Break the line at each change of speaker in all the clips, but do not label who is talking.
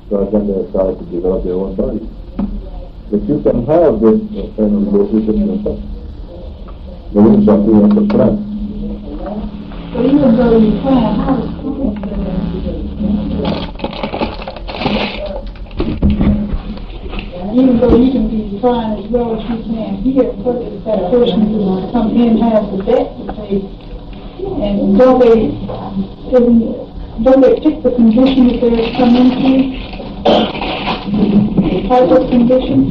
because then they start to develop their own body. But you can have this kind of relationship yourself. The womb something of the plant.
So even though you can, even though you can be trying as well as you can here, but if that person who comes in has the debt to pay, and don't they pick the condition that they're coming into? The type of condition?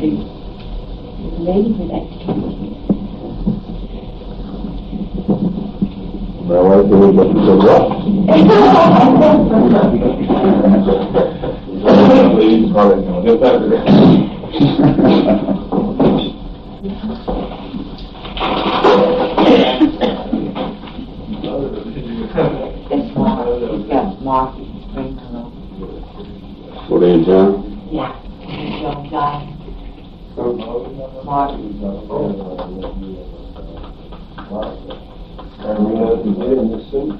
My wife is what you said what? What are you doing?
Yeah.
And we have to get in the suit.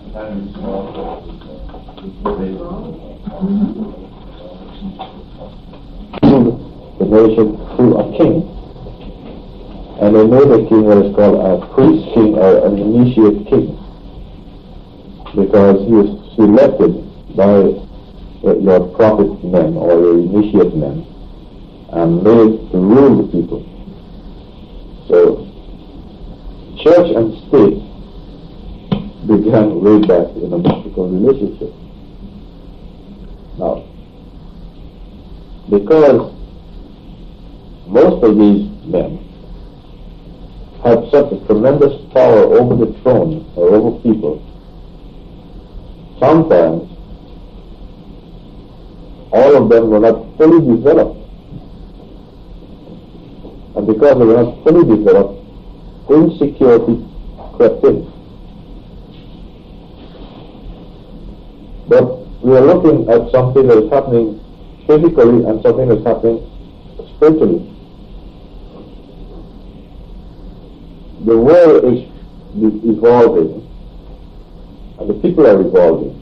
The nation through a king. And they made a king what is called a priest king or an initiate king. Because he was selected by your prophet men or your initiate men and made to rule the people. So church and state began way back in a mystical relationship. Now, because most of these men had such a tremendous power over the throne or over people, sometimes all of them were not fully developed. And because they were not fully developed, insecurity crept in. But we are looking at something that is happening physically and something that is happening spiritually. The world is evolving and the people are evolving.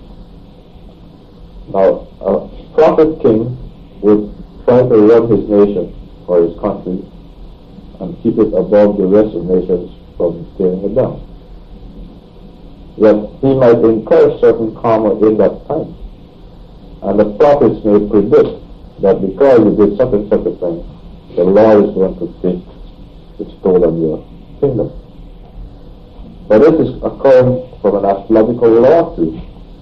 Now, a prophet king would try to run his nation or his country and keep it above the rest of nations from tearing it down. Yet he might incur certain karma in that time. And the prophets may predict that because you did such and such a thing, the Lord is going to take its toll on your kingdom. But this is occurring from an astrological law too.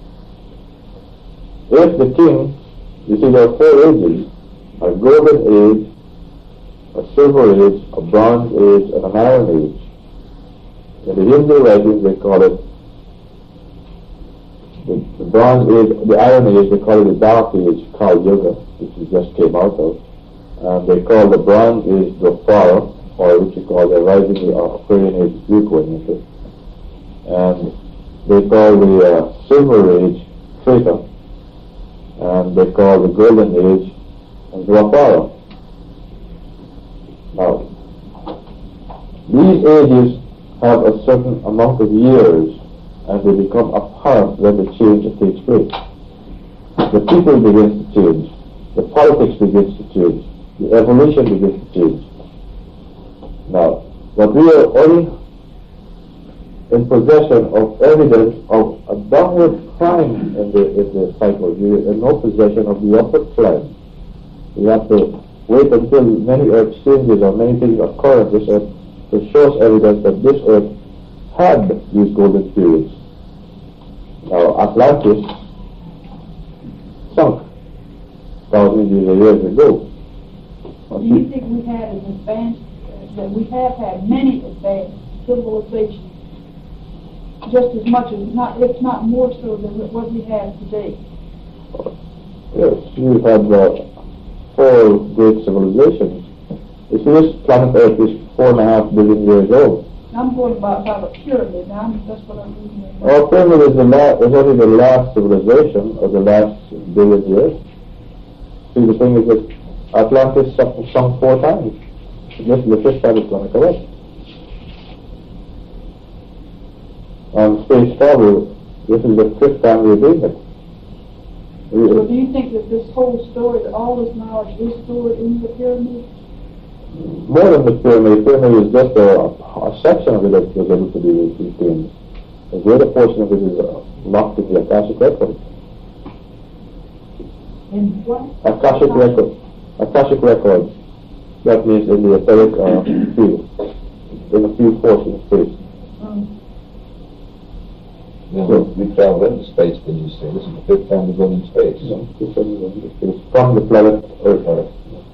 If the king, you see there are 4 ages, a golden age, a silver age, a bronze age, and an iron age. In the Hindu writings they call it the bronze age, the iron age, they call it the dark age, Kali Yuga, which we just came out of. And they call the bronze age Dwapara, or which you call the rising of Aquarian age, Greek going into. And they call the silver age Treta, and they call the golden age Dwapara. Now, these ages have a certain amount of years and they become apparent when the change takes place. The people begins to change, the politics begins to change, the evolution begins to change. Now, but we are only in possession of evidence of a downward climb in the cycle. We are in no possession of the upward climb. We have to wait until many earth changes or many things occur on this earth to show us evidence that this earth had these golden periods. Now, Atlantis sunk thousands of years ago.
Do you think we had an advanced, that we have had many advanced civilizations, just as much as, not, if not more so than what we have today?
Yes, we've had 4 great civilizations. You see, this planet Earth is 4.5 billion years old.
I'm going about a pyramid. That's what I'm reading.
Our pyramid is only the last civilization of the last billion years. See, the thing is that Atlantis sunk 4 times. This is the 5th time it's going to correct. And space travel, this is the 5th time we're doing it.
So do you think that this whole story, that all this knowledge is stored in the pyramid?
More than the pyramid. Pyramid is just a section of it that was able to be retained. A greater portion of it is locked in the Akashic record.
In what?
Akashic record. Akashic records. That means in the etheric field. In a few force in space.
We travel into space, did you say? This is the fifth time we've gone in space.
No, this is space. From the planet Earth.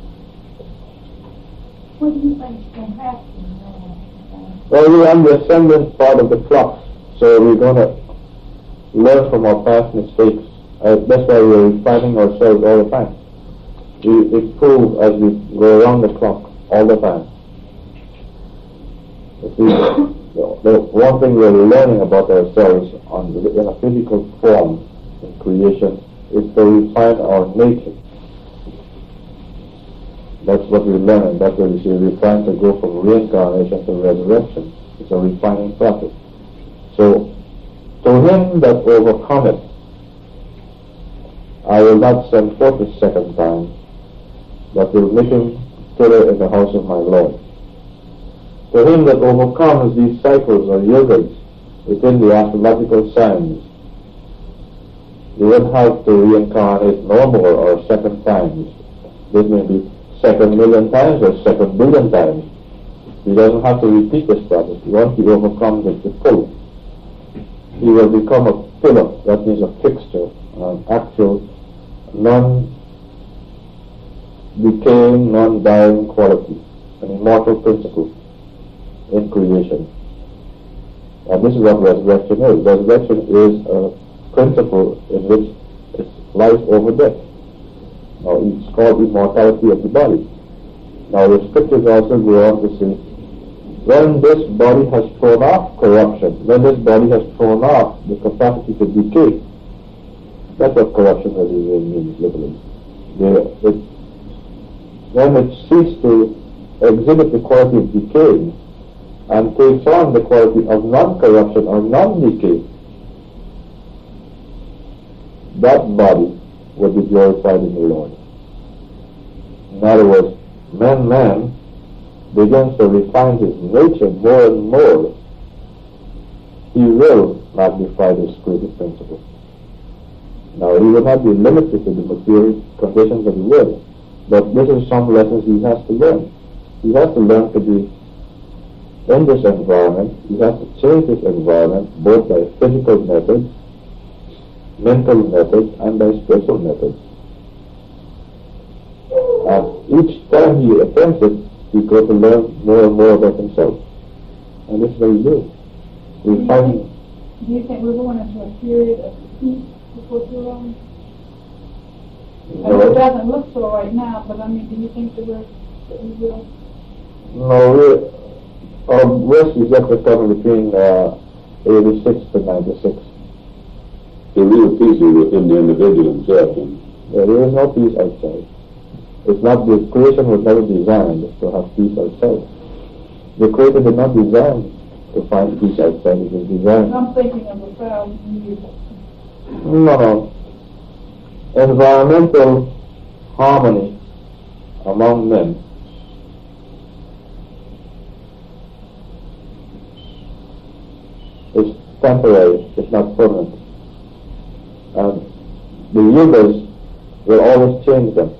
What do you think is going to happen?
Well, we are the ascendant part of the flux, so we're going to learn from our past mistakes. That's why we're refining ourselves all the time. We improve as we go around the clock all the time. The one thing we're learning about ourselves in a physical form in creation is to refine our nature. That's what we're learning. That's what we see. We're trying to go from reincarnation to resurrection. It's a refining process. So, to him that overcometh, I will not send forth a second time, but will make him pillar in the house of my Lord. To him that overcomes these cycles or yogas within the astrological signs, you won't have to reincarnate no more or second times. This may be second million times or second billion times. He doesn't have to repeat this process. Once he overcomes it to full, he will become a pillar, that means a fixture, an actual non-decaying, non-dying quality, an immortal principle in creation. And this is what resurrection is. Resurrection is a principle in which it's life over death. Now it's called immortality of the body. Now the scriptures also go on to say, when this body has thrown off corruption, when this body has thrown off the capacity to decay, that's what corruption really means, literally. When it ceases to exhibit the quality of decay and takes on the quality of non-corruption or non-decay, that body will be glorified in the Lord. In other words, man begins to refine his nature more and more. He will magnify this creative principle. Now, he will not be limited to the material conditions of the world, but this is some lessons he has to learn. He has to learn to be in this environment. He has to change this environment both by physical methods, mental methods, and by spiritual methods. And each time he attempts it, he's going to learn more and more about himself. And this is what we do. Do you
think we're going into a period of peace before too long?
No.
It doesn't look so right now, but I mean, do you think that we will?
No, our worst is yet to come between 86 to 96.
The real peace is within the individual himself.
There is no peace outside. It's not, the creation was never designed to have peace outside. The creator did not design to find peace outside. It was designed.
I'm thinking of 1,000 years.
No. Environmental harmony among men is temporary, it's not permanent. And the yugas will always change them,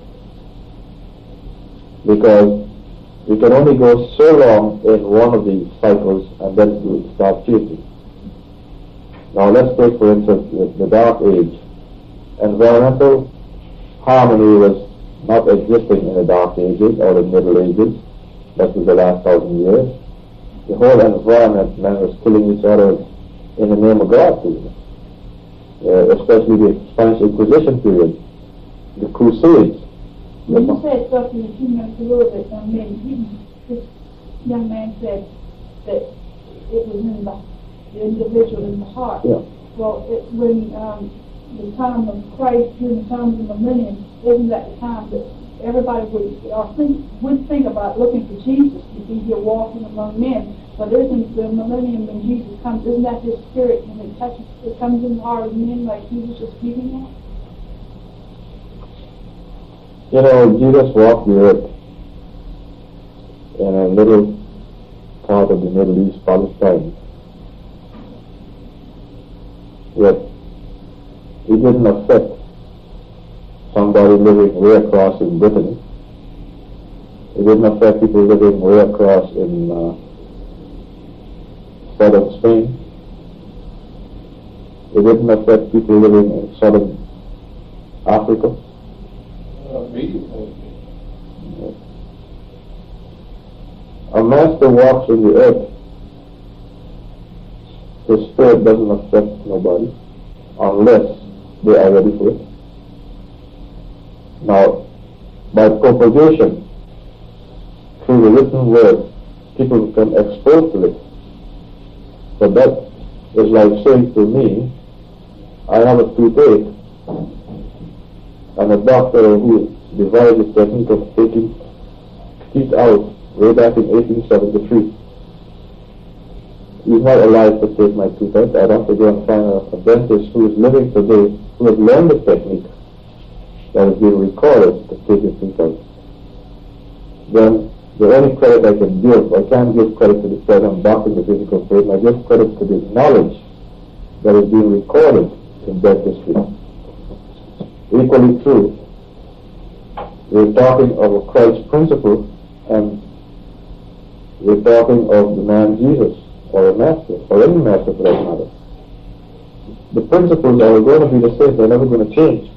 because you can only go so long in one of these cycles and then it will start changing. Now let's take for instance the Dark Age. Environmental harmony was not existing in the Dark Ages or the Middle Ages. That was the last 1,000 years. The whole environment, men was killing each other in the name of God, especially the Spanish Inquisition period, the Crusades.
When you said something a few minutes ago that this young man said that it was in the individual, in the heart.
Yeah.
Well, when the time of Christ, during the time of the millennium, isn't that the time that everybody would think about looking for Jesus to be here walking among men? But isn't the millennium when Jesus comes, isn't that his spirit when it comes in the heart of men like he was just speaking at?
You know, Jesus walked the earth in a little part of the Middle East, Palestine. Yet, he didn't affect somebody living way across in Britain. It didn't affect people living way across in southern Spain. It didn't affect people living in southern Africa. A master walks in the earth. His spirit doesn't affect nobody unless they are ready for it. Now, by propagation, through the written word, people become exposed to it. But that is like saying to me, I have a toothache, and a doctor who devised a technique of taking teeth out way back in 1873. He's not alive to take my tooth out. I'd have to go and find a dentist who is living today, who has learned the technique that has been recorded to take his tooth out. Then the only credit I can give, I can't give credit to the present doctor, the physical pain, I give credit to the knowledge that is being recorded in dentistry. Equally true, we're talking of a Christ principle, and we're talking of the man Jesus, or a master, or any master for that matter. The principles are going to be the same, they're never going to change.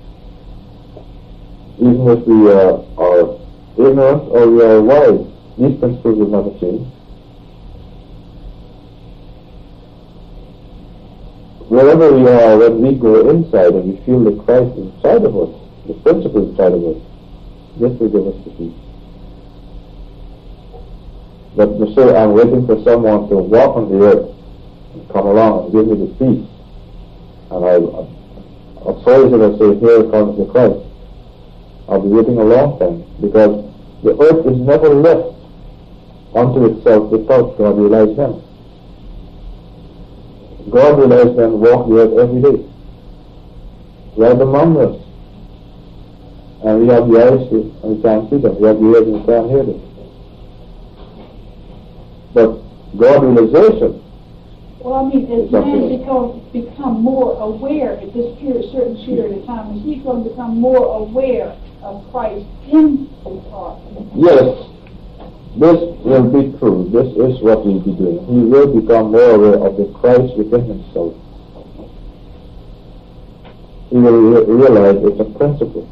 Even if we are ignorant or we are wise, these principles will never change. Wherever we are, when we go inside and we feel the Christ inside of us, the principle inside of us, this will give us the peace. But to say, I'm waiting for someone to walk on the earth and come along and give me the peace, and I'll praise it and say, here comes the Christ. I'll be waiting a long time, because the earth is never left unto itself without God realized men. God realized men walk the earth every day, right among us. And we have the eyes to, and we can't see them. We have the ears and we can't hear them. But God realization.
Well, I mean, as man become more aware at this certain period of time, is he going to become more aware of Christ in his heart? Yes,
this will be true. This is what he'll be doing. He will become more aware of the Christ within himself. He will realize it's a principle.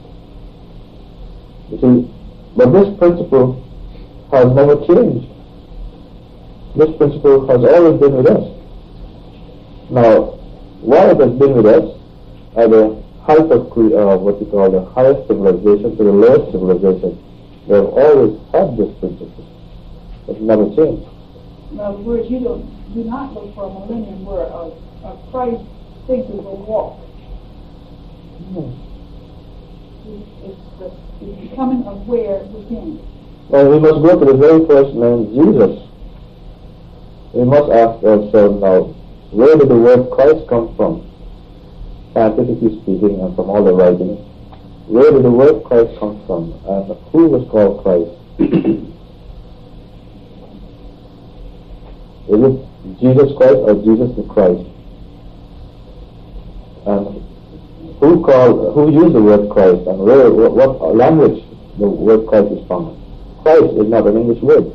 You see, but this principle has never changed. This principle has always been with us. Now, while it has been with us, at the height of what you call the highest civilization to the lowest civilization, they have always had this principle. It's never changed.
In other words, you do not look for a millennium where a Christ figure will walk. It's becoming aware within.
Well, we must go to the very first man, Jesus. We must ask ourselves now, where did the word Christ come from? Scientifically speaking, and from all the writings, where did the word Christ come from? And who was called Christ? Is it Jesus Christ or Jesus the Christ? And who used the word Christ, and what language the word Christ is found? Christ is not an English word.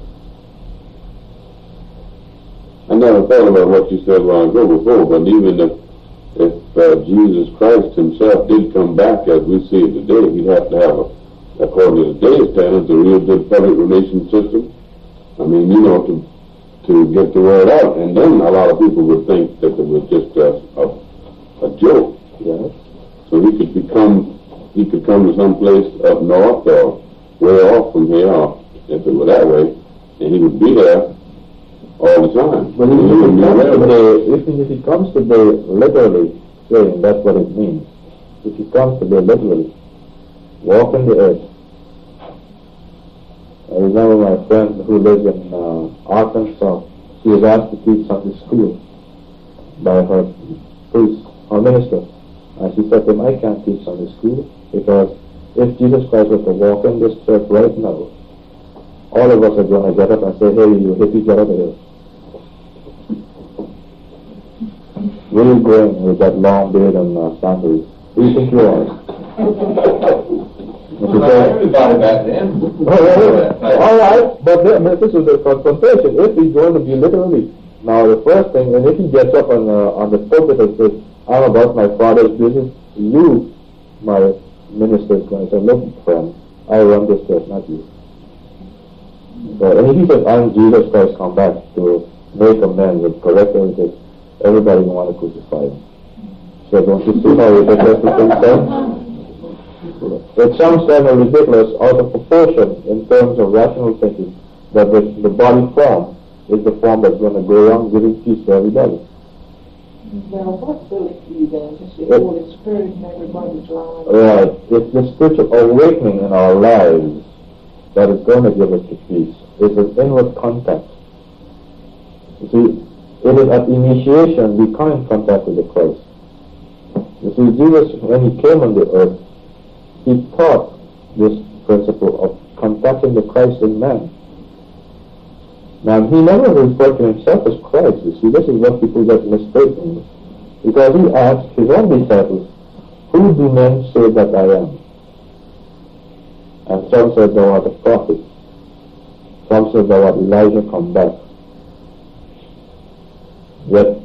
I never thought about what you said a while ago before, but even if Jesus Christ himself did come back as we see it today, he'd have to have, according to today's standards, a real good public relations system. I mean, to get the word out, and then a lot of people would think that it was just a joke.
Yes.
So he could come to some place up north or way off from here, if it were that way, and he would be there all the time.
But even if he comes today literally saying that's what it means, if he comes today literally, walking the earth. I remember my friend who lives in Arkansas, she was asked to teach Sunday school by her priest, her minister. And she said to him, I can't teach Sunday school because if Jesus Christ were to walk in this church right now, all of us are going to get up and say, hey, you hippie, get out of here. Where are you going with that long beard and sandals? Who do you think you are?
Everybody back then.
All right, but this is the confrontation. If he's going to be literally, now the first thing, and if he gets up on the pulpit and says, I'm about my Father's business, you, my minister, is going to say, look, friend, I run this church, not you. So, and if he says, I'm Jesus Christ come back to make amends and correct everything, everybody will want to crucify him. So don't you see how ridiculous the thing sounds? It sounds kind of ridiculous, out of proportion in terms of rational thinking, that the body form is the form that's going to go around giving peace to everybody.
Now, what's really key then? Just the Holy Spirit in everybody's lives.
Right. It's the spiritual awakening in our lives that is going to give us the peace. It's an inward contact. You see, it is at initiation we come in contact with the Christ. You see, Jesus, when he came on the earth, he taught this principle of contacting the Christ in man. Now, he never referred to himself as Christ. You see, this is what people get mistaken. Because he asked his own disciples, who do men say that I am? And some said thou art a prophet. Some said thou art Elijah come back. Yet,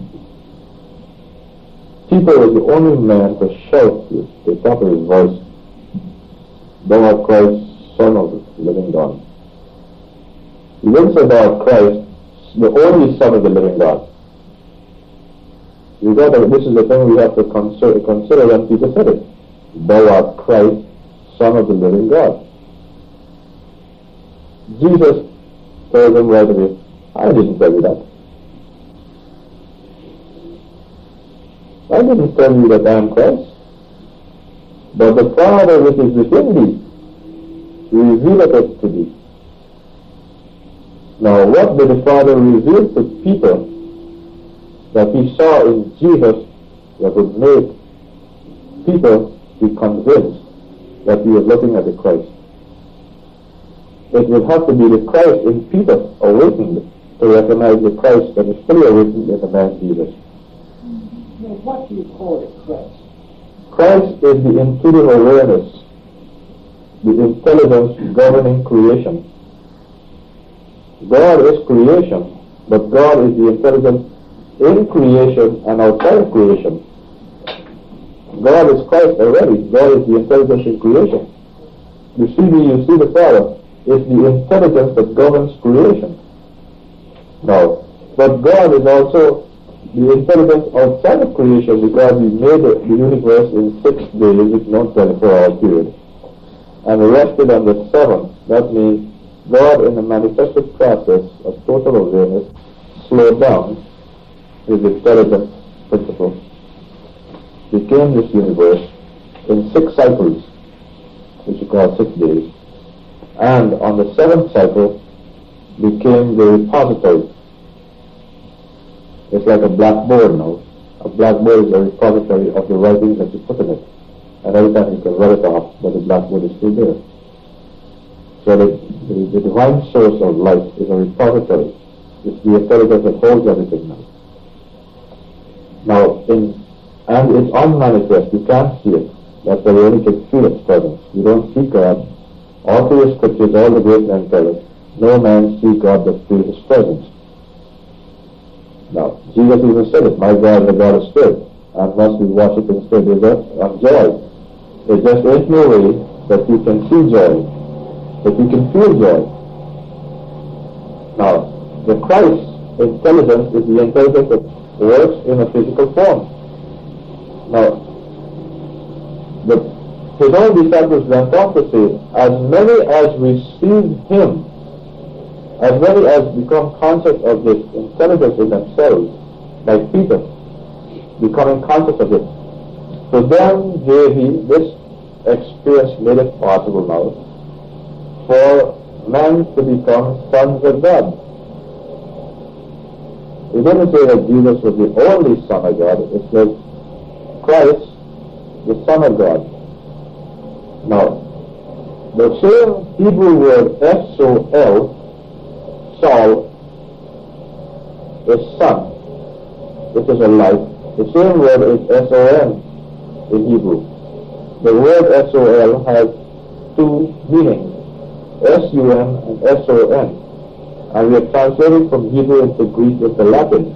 Peter was the only man to shout with the top of his voice, thou art Christ, Son of the living God. He didn't say thou art Christ, the only Son of the living God. This is the thing we have to consider when Peter said it. Thou art Christ, Son of the living God. Jesus told him right away, I didn't tell you that. I didn't tell you that I am Christ. But the Father which is within thee revealeth it to thee. Now, what did the Father reveal to Peter that he saw in Jesus that would make Peter be convinced that he was looking at the Christ? It would have to be the Christ in Peter awakened to recognize the Christ that is fully awakened in the man Jesus.
Now, what do you call it, Christ?
Christ is the intuitive awareness, the intelligence governing creation. God is creation, but God is the intelligence in creation and outside of creation. God is Christ already. God is the intelligence in creation. You see the Father is the intelligence that governs creation. Now, but God is also the intelligence outside of creation because he made the universe in 6 days, it's not 24-hour period, and rested on the 7th. That means God, in the manifested process of total awareness, slowed down his intelligence principle, became this universe in 6 cycles, which we call 6 days, and on the 7th cycle became the repository. It's like a blackboard now. A blackboard is a repository of the writings that you put in it, and every time you can write it off, but the blackboard is still there. So the divine source of life is a repository. It's the intelligence that holds everything now. And it's unmanifest. You can't see it. That's why you only can feel its presence. You don't see God. All through the scriptures, all the great men tell us, no man see God but through his presence. Now, Jesus even said it, my God, the God of spirit, and must be worshipped in spirit of joy. There just ain't no way that you can see joy, that you can feel joy. Now, the Christ intelligence is the intelligence that works in a physical form. Now, his own disciples went on to say, as many as received him, as many as become conscious of this intelligence in themselves, like Peter, becoming conscious of it, to them gave he, this experience made it possible now, for men to become sons of God. It didn't say that Jesus was the only Son of God, it says Christ, the Son of God. Now, The same Hebrew word S-O-L, Sol, is sun, which is a light. The same word is S-O-N in Hebrew. The word S-O-L has two meanings, S-U-N and S-O-N. And we are translating from Hebrew into Greek into Latin.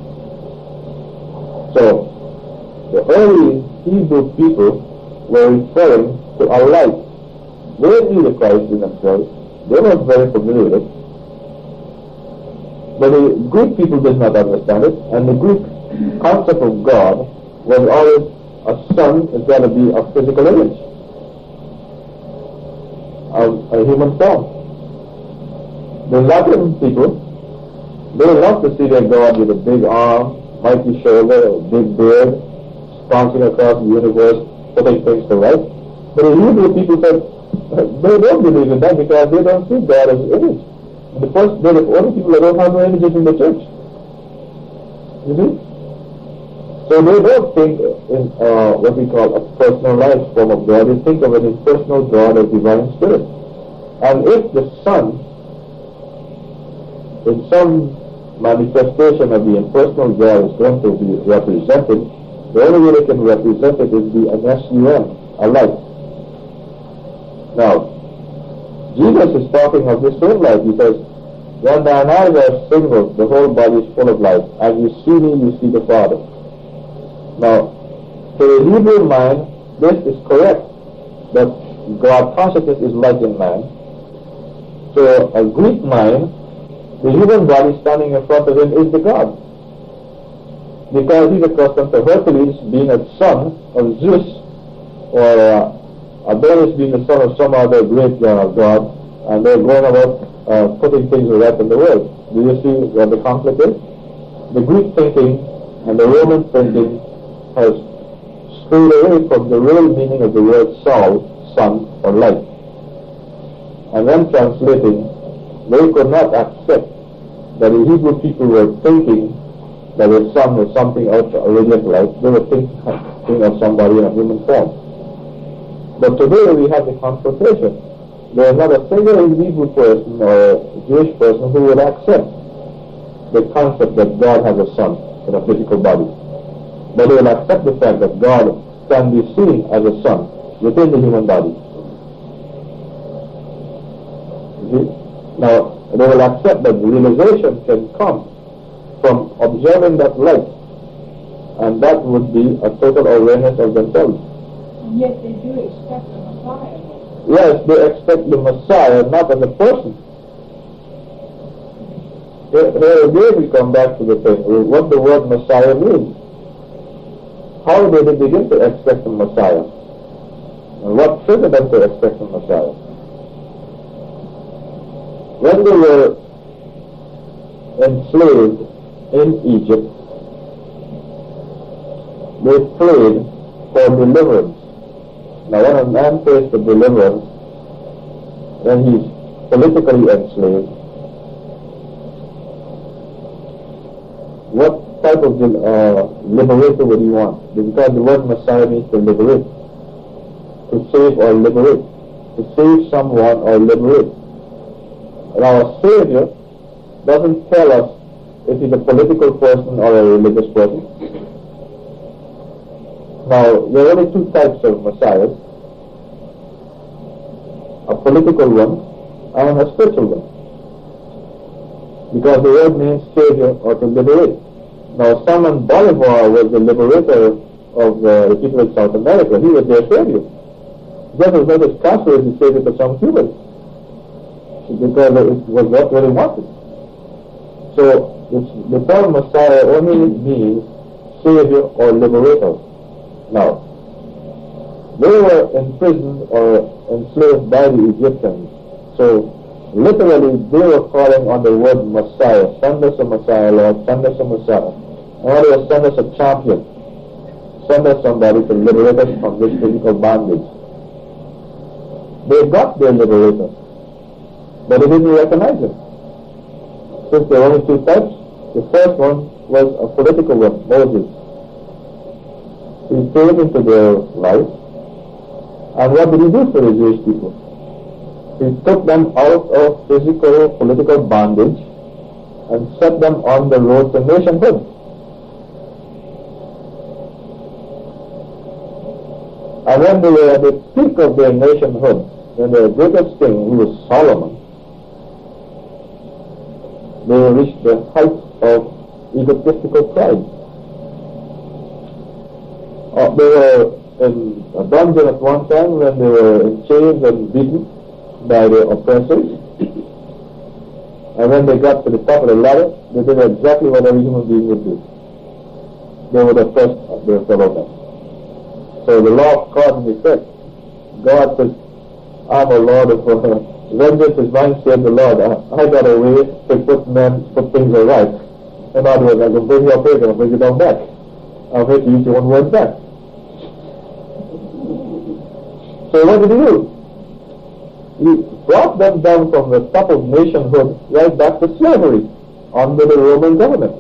So, the early Hebrew people were referring to a light. They knew the Christ in themselves. They were very familiar with it. But the Greek people did not understand it, and the Greek concept of God was always a sun is got to be a physical image of a human form. The Latin people, they love to see their God with a big arm, mighty shoulder, a big beard, bouncing across the universe, putting things to right. But the Hebrew people said, they don't believe in that because they don't see God as an image. The first, they're the only people that don't have no images in the church. You see? So they don't think in what we call a personalized form of God. They think of an impersonal God as divine spirit. And if the sun, in some manifestation of the impersonal God is going to be represented, the only way they can represent it is the S-U-N, a light. Now, Jesus is talking of this same light. He says, when thine eyes are single, the whole body is full of light. As you see me, you see the Father. Now, to the Hebrew mind, this is correct, that God consciousness is light in man. To a Greek mind, the human body standing in front of him is the God. Because he's accustomed to Hercules being a son of Zeus, or Adonis being the son of some other great god, and they're going about putting things right in the world. Do you see what the conflict is? The Greek thinking and the Roman thinking has strayed away from the real meaning of the word sol, sun, or light. And then translating, they could not accept that the Hebrew people were thinking that the sun was something out of a radiant light. They were thinking of somebody in a human form. But today we have the confrontation. There is not a single Hebrew person or Jewish person who would accept the concept that God has a son in a physical body. But they will accept the fact that God can be seen as a son within the human body. See? Now, they will accept that realization can come from observing that light, and that would be a total awareness of themselves.
And yet they do expect the Messiah.
Yes, they expect the Messiah, not as a person. Here again we come back to the thing, what the word Messiah means. How did they begin to expect the Messiah? And what triggered them to expect the Messiah? When they were enslaved in Egypt, they prayed for deliverance. Now when a man prays for deliverance, when he's politically enslaved, what type of liberator would he want? Because the word Messiah means to liberate, to save or liberate, to save someone or liberate. And our Savior doesn't tell us if he's a political person or a religious person. Now, there are only two types of messiahs, a political one and a spiritual one. Because the word means savior or to liberate. Now, Simon Bolivar was the liberator of the people of South America. He was their savior. Just as much as Castro is the savior for some Cubans, because it was not what they wanted. So, the term Messiah only means savior or liberator. Now, they were imprisoned or enslaved by the Egyptians. So, literally, they were calling on the word Messiah. Send us a Messiah, Lord. Send us a Messiah. In other words, send us a champion. Send us somebody to liberate us from this physical bondage. They got their liberator, but they didn't recognize him. Since there are only two types, the first one was a political one, Moses. He came into their life, and what did he do for the Jewish people? He took them out of physical, political bondage and set them on the road to nationhood. And when they were at the peak of their nationhood, when their greatest king, who was Solomon, they reached the height of egotistical pride. They were in a dungeon at one time when they were in chains and beaten by their oppressors. And when they got to the top of the ladder, they did exactly what every human being would do. They would oppress their fellow men. So the law of cause and effect. God says, I'm a Lord of vengeance is mine, said the Lord. I got a way to put things right. In other words, I can bring you up here, I'll bring you down back. I'll make you use your own word back. So what did he do? He brought them down from the top of nationhood right back to slavery under the Roman government.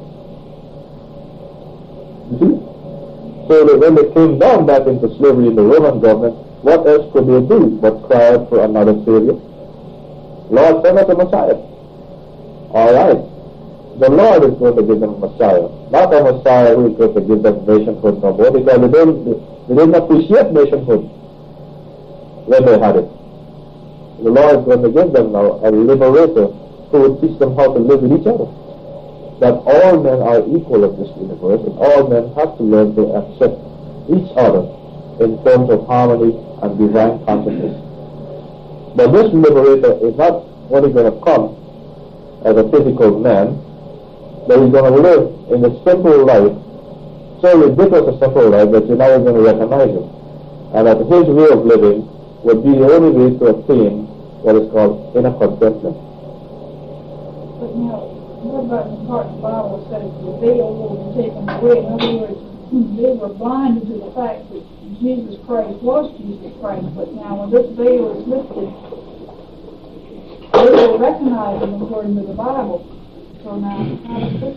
You see? So that when they came down back into slavery in the Roman government, what else could they do but cry out for another Savior? Lord, send us a Messiah. Alright. The Lord is going to give them a Messiah. Not a Messiah who is going to give them nationhood no more, because they didn't appreciate nationhood when they had it. The Lord is going to give them now a liberator who will teach them how to live with each other. That all men are equal in this universe, and all men have to learn to accept each other in terms of harmony and divine consciousness. But this liberator is not only going to come as a physical man, but he's going to live in a simple life, so ridiculous a simple life that you're not even going to recognize him. And that his way of living would be the only way to attain what is called inner contentment.
But now, what about the part of the Bible says the veil will be taken away? In other words, they were blinded to the fact that Jesus Christ was Jesus Christ, but now when this veil is lifted, they will recognize him according to the Bible. So now, how does this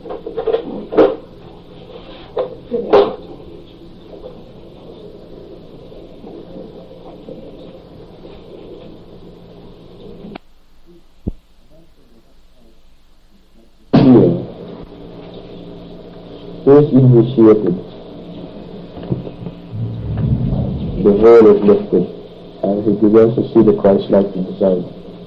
fit in?
Is initiated, the veil is lifted, and he begins to see the Christ-like inside.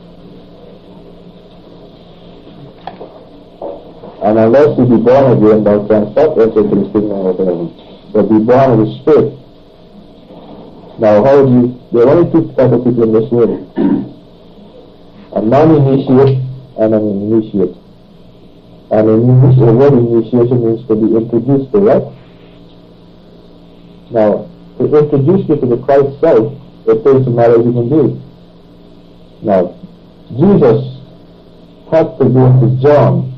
And unless you be born again, thou canst not enter into the kingdom of heaven. But be born of the Spirit. Now, how do you? There are only two types of people in this world: a non-initiate and an initiate. And the word initiation means to be introduced to, right? Now, to introduce you to the Christ self, it takes another human being. Now, Jesus had to go to John.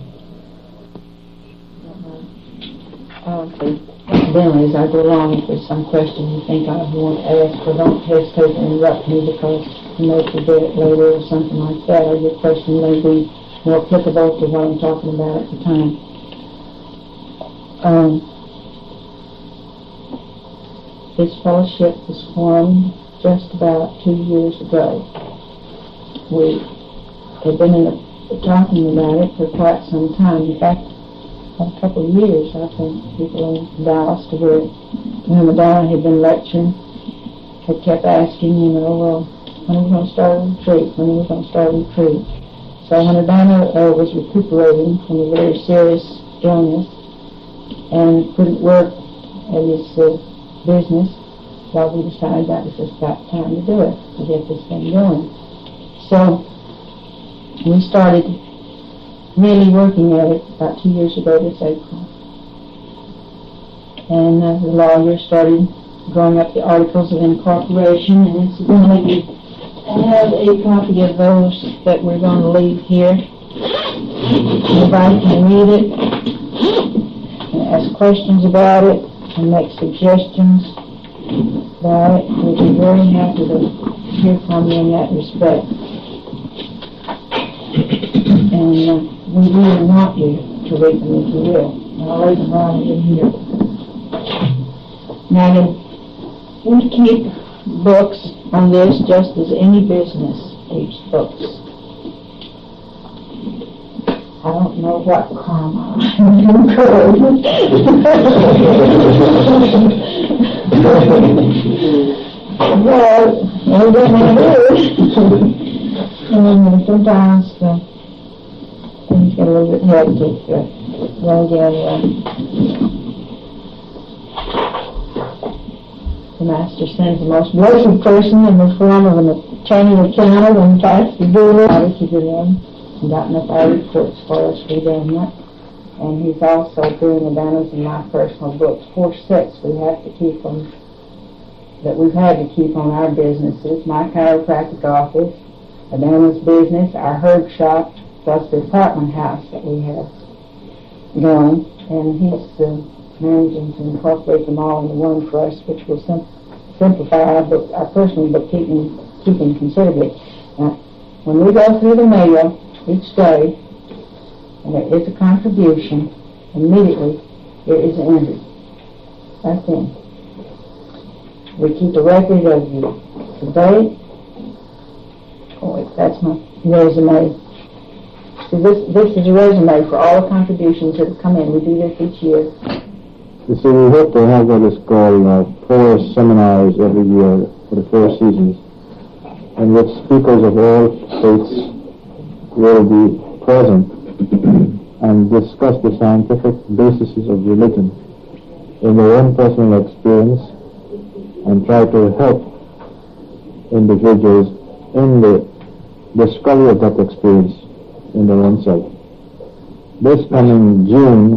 Okay. Then, as I go along, if there's some question you think I want to ask, or don't hesitate to interrupt me because you may forget it later or something like that, or your question may be more applicable to what I'm talking about at the time. This fellowship was formed just about 2 years ago. We have been talking about it for quite some time. In fact, a couple of years, I think, people in Dallas to where Madonna had been lecturing, had kept asking, well, when are we going to start a retreat? When are we going to start a retreat? So when Madonna was recuperating from a very serious illness and couldn't work at his business, well, we decided that was just about time to do it, to get this thing going. So we started really working at it about 2 years ago this April. And the lawyer started drawing up the articles of incorporation, and incidentally, I have a copy of those that we're going to leave here. Anybody can read it and ask questions about it and make suggestions about it. We'll be very happy to hear from you in that respect. And we really want you to read them if you will. And I'll leave them right in here. Now, we keep books on this just as any business. each books. I don't know what karma incurred. Well, evidently it is. And sometimes things get a little bit hectic. Then again, the Master sends the most blessed person in the form of an attorney accountant and tries to do it. I keep it in. And got enough our reports for us for them. And he's also doing the banners in my personal books. 4 sets we have to keep them, that we've had to keep on our businesses. My chiropractic office, the Nana's business, our herb shop, plus the apartment house that we have going. And he's managing to incorporate them all into one for us, which will simplify our personal bookkeeping considerably. Now, when we go through the mail each day, and there is a contribution, immediately it is entered. That's in. We keep a record of the date. That's my resume. So this is a resume for all the contributions that have come in. We do this each year.
You see, we hope to have what is called 4 seminars every year for the 4 seasons, in which speakers of all states will be present and discuss the scientific basis of religion in their own personal experience and try to help individuals in the discovery of that experience in their own self. This coming June,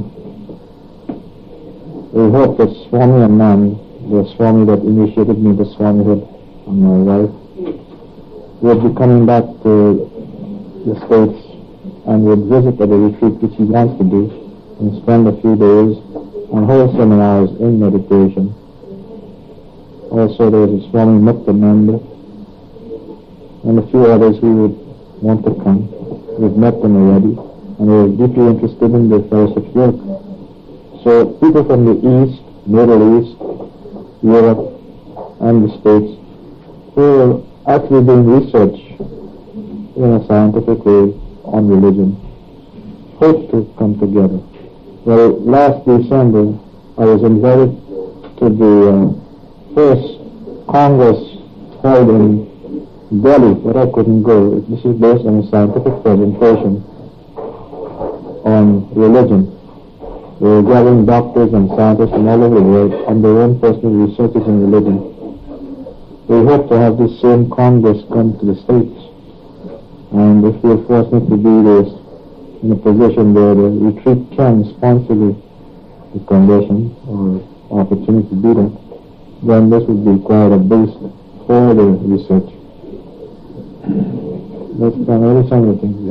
we hope that Swami Anand, the Swami that initiated me to Swamihood and my wife, will be coming back to the States and would visit at a retreat which he wants to do and spend a few days and hold seminars in meditation. Also there is a Swami Muktananda and a few others who would want to come. We've met them already and we're deeply interested in their fellowship work. So people from the East, Middle East, Europe and the States who are actually doing research in a scientific way on religion hope to come together. Well, last December I was invited to the first Congress held in Delhi, but I couldn't go. This is based on a scientific presentation on religion. They were gathering doctors and scientists from all over the world on their own personal researches in religion. We hope to have this same Congress come to the States. And if we are fortunate to be there in a position where the retreat can sponsor the condition or opportunity to do that, then this would be quite a boost for the research. That's primarily some of the things.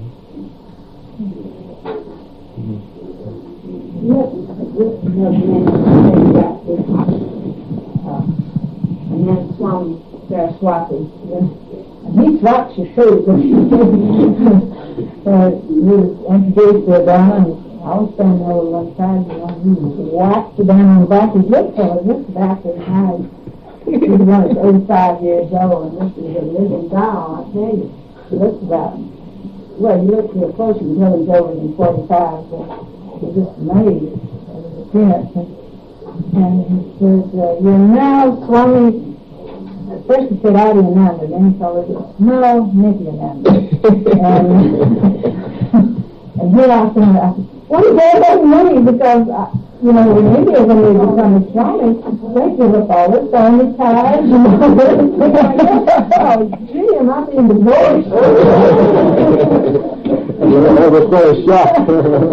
And then Swami Saraswati. He drops your shoes. He was introduced to a Dhamma, and I was standing over one side, and he whacked the Dhamma on the back. He looked at it, just about as high. He was 85 years old, and this is a living doll, I tell you. He looks about, well, you look real close, you can tell he's over than 45, so you're just amazed at his appearance. And he says, you're now Swami. At first he said Adi Ananda, then he called it, no, Nitya Ananda. And here I said, well, he gave us money because, in India when they become a Swami, they give up all their family ties and all that. Oh, gee, am I being divorced?
That was quite a shock.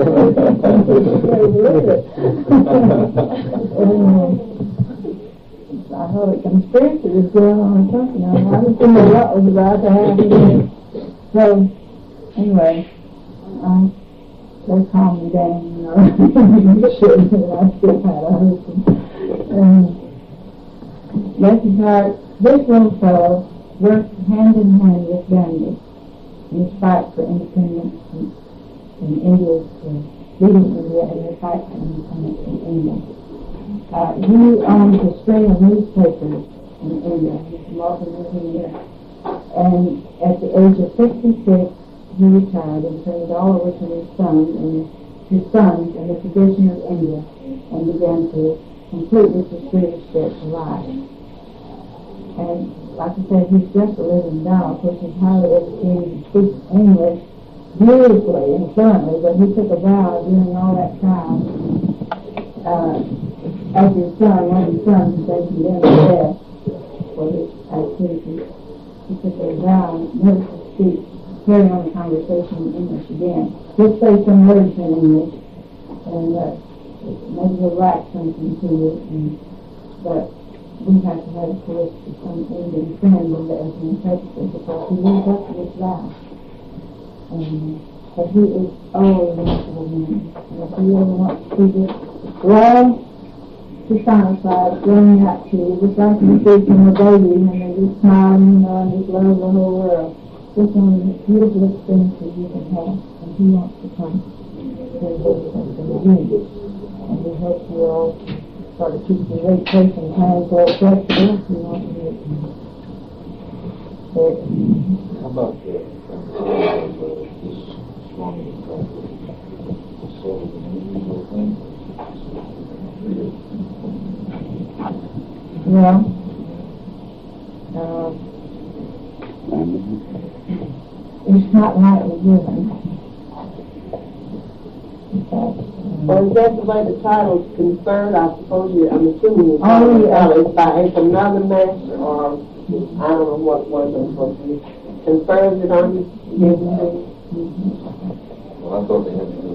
I heard a conspiracy was going on or something. I didn't know what was about to happen. So, anyway, they calmed me down, I still had a husband. Blessed Heart, this little fellow worked hand in hand with Gandhi in his fight for independence in India's leading India and the fight for independence in England. He owns a string of newspapers in India. He's from India. And at the age of 66, he retired and turned it all over to his sons and the tradition of India, and began to completely pursue his spiritual life. And like I said, he's just a living doll. Of course, he's highly educated and speaks English beautifully and fluently, but he took a vow during all that time, as his son, one of his sons has been condemned to death for his activities. He took a vow never to speak, carry on the conversation in English again. Just say some words in English, and maybe he'll write something to you, but we have to have, of course, some Indian friend as an interpreter, because he lives up to this vow. But he is always a wonderful man. And if you ever want to see this love personified, flowing out to you, just like you see from a baby, and they're just smiling, and just love the whole world. Just one of the beautiful experiences you can have, and he wants to come to you. And we hope you all sort of keep your meditation time so flexible if you want to do it.
How about this Swami sort of an unusual thing?
Yeah. It's not lightly given.
Well, is that the way the title's conferred? I suppose I'm assuming the
yeah.
title is by another master, or I don't know what word I'm supposed to use. Confers it on you?
Well, I thought they had to do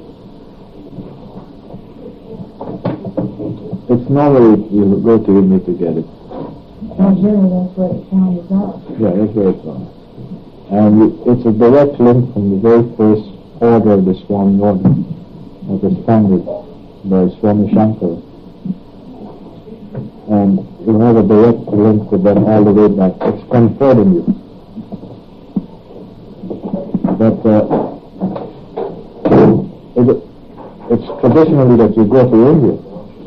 it.
It's normally you go to me to get it.
Generally, that's where the Swamis are.
Yeah, that's where it's on. And it's a direct link from the very first order of the Swami order that was founded by Swami Shankara. And you have a direct link with them all the way back. It's conferred in you. But it's traditionally that you go to India.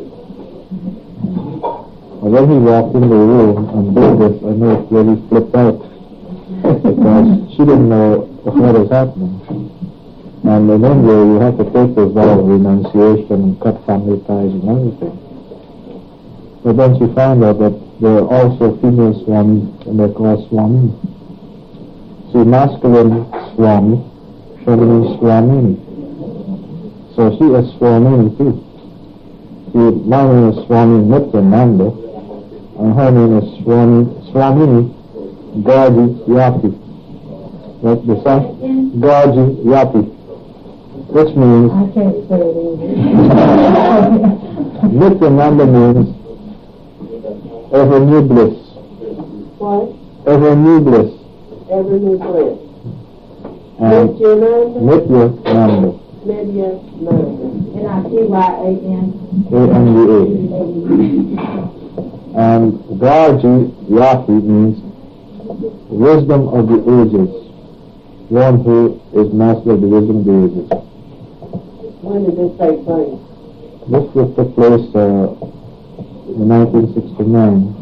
And when he walked in the room and did this, I know it's really flipped out because she didn't know what was happening. And in India, you have to take the vow of renunciation and cut family ties and everything. But then she found out that there are also female Swamis, and they're called Swami. See, masculine Swami, feminine Swamini. So she is Swamini too. See, my name is Swami Nityananda, and her name is Swamini Gaji Yati. Like the son? Gaji Yati. Which means,
I can't say it English.
Nityananda means ever new bliss.
What?
Ever new bliss.
Every new bliss.
And
Nityananda?
Nityananda.
Nityananda.
N-I-T-Y-A-N.
A-N-D-A. And Gaji Yati means wisdom of the ages. One who is master of the wisdom of the ages.
When did this take place?
This took place in 1969,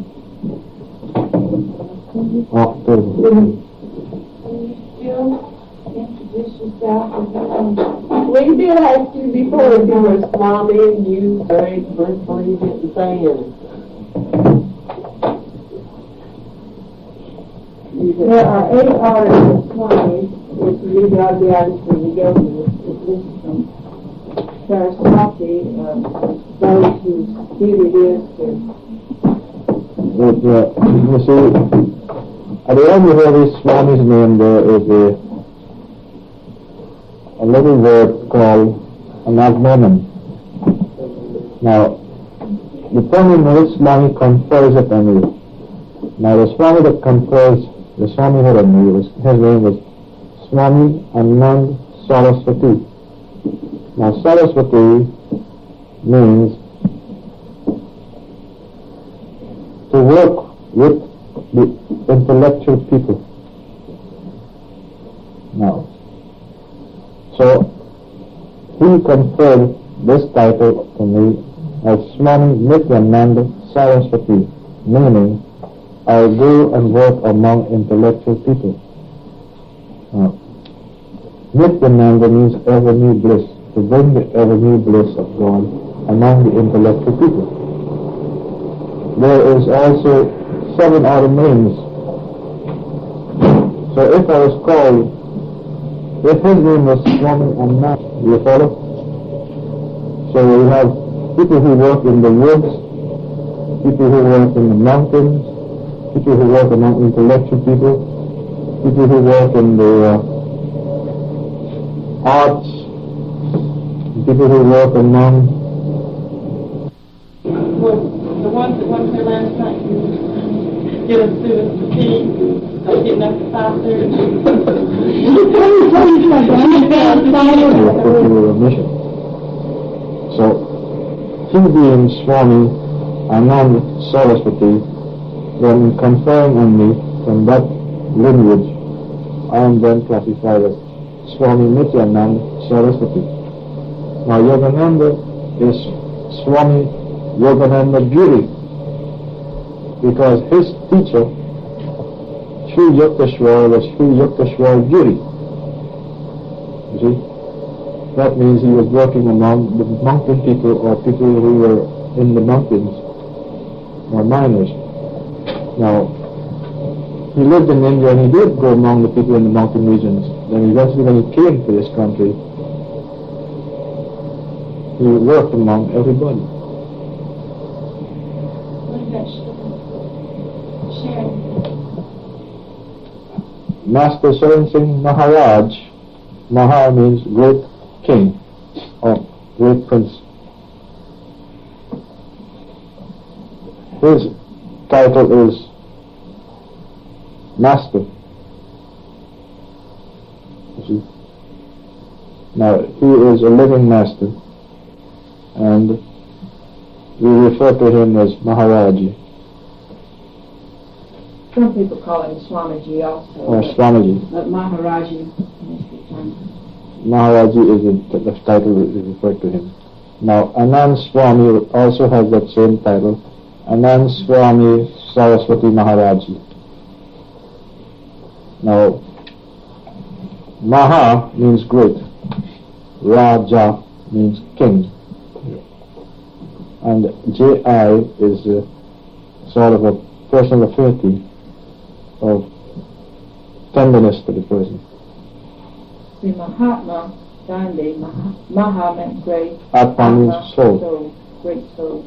October.
Introduce yourself. We did ask you before if you were Swami, and you very briefly didn't say anything. There are 8 orders of Swamis. If you read all the orders from the Yogis, it's listed from Saraswati, those whose duty it is to...
You see, at the end of every Swami's name there is a little word called an agnomen. Now, depending on which Swami confers it on you. Now, the Swami that confers the Swami had on me, his name was Swami Anand Saraswati. Now, Saraswati means to work with the intellectual people. Now, so he conferred this title to me as Swami Nityananda Saraswati, meaning I'll go and work among intellectual people. Nityananda means ever new bliss, to bring the ever new bliss of God among the intellectual people. There is also 7 other names. So if I was called, if his name was Swami Anand, do you follow? So we have people who work in the woods, people who work in the mountains, people who work among intellectual people, people who work in the arts, people who work among
the ones that went there last night get us through the fatigue of getting up to 5:30.
So, he being Swami Anand Saraswati, when conferring on me from that lineage, I am then classified as Swami Nityananda Saraswati. Now Yogananda is Swami Yogananda Giri, because his teacher, Sri Yukteswar, was Sri Yukteswar Giri. You see? That means he was working among the mountain people or people who were in the mountains, or miners. Now, he lived in India and he did go among the people in the mountain regions. Then eventually when he came to this country, he worked among everybody. Master Sharan Singh Maharaj, Maha means great king or great prince. His title is Master. You see? Now, he is a living master, and we refer to him as Maharaji.
Some people call him Swamiji also.
Or Swamiji.
But Maharaji.
Maharaji is the title is referred to him. Now, Anand Swami also has that same title, Anand Swami Saraswati Maharaji. Now, Maha means great, Raja means king, and J.I. is sort of a personal affinity of tenderness to the person.
See, Mahatma Gandhi, Maha meant great.
Atma means soul.
Great soul.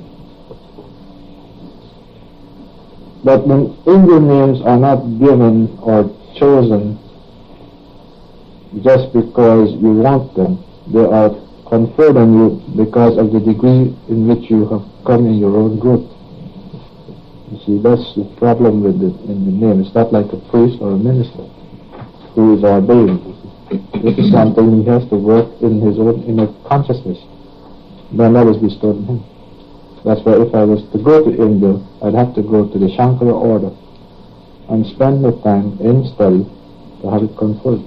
But when Indian names are not given or chosen just because you want them, they are conferred on you because of the degree in which you have come in your own group. You see, that's the problem with in the name. It's not like a priest or a minister who is ordained. This is something he has to work in his own inner consciousness. Then that is bestowed on him. That's why if I was to go to India, I'd have to go to the Shankara order and spend the time in study to have it conferred.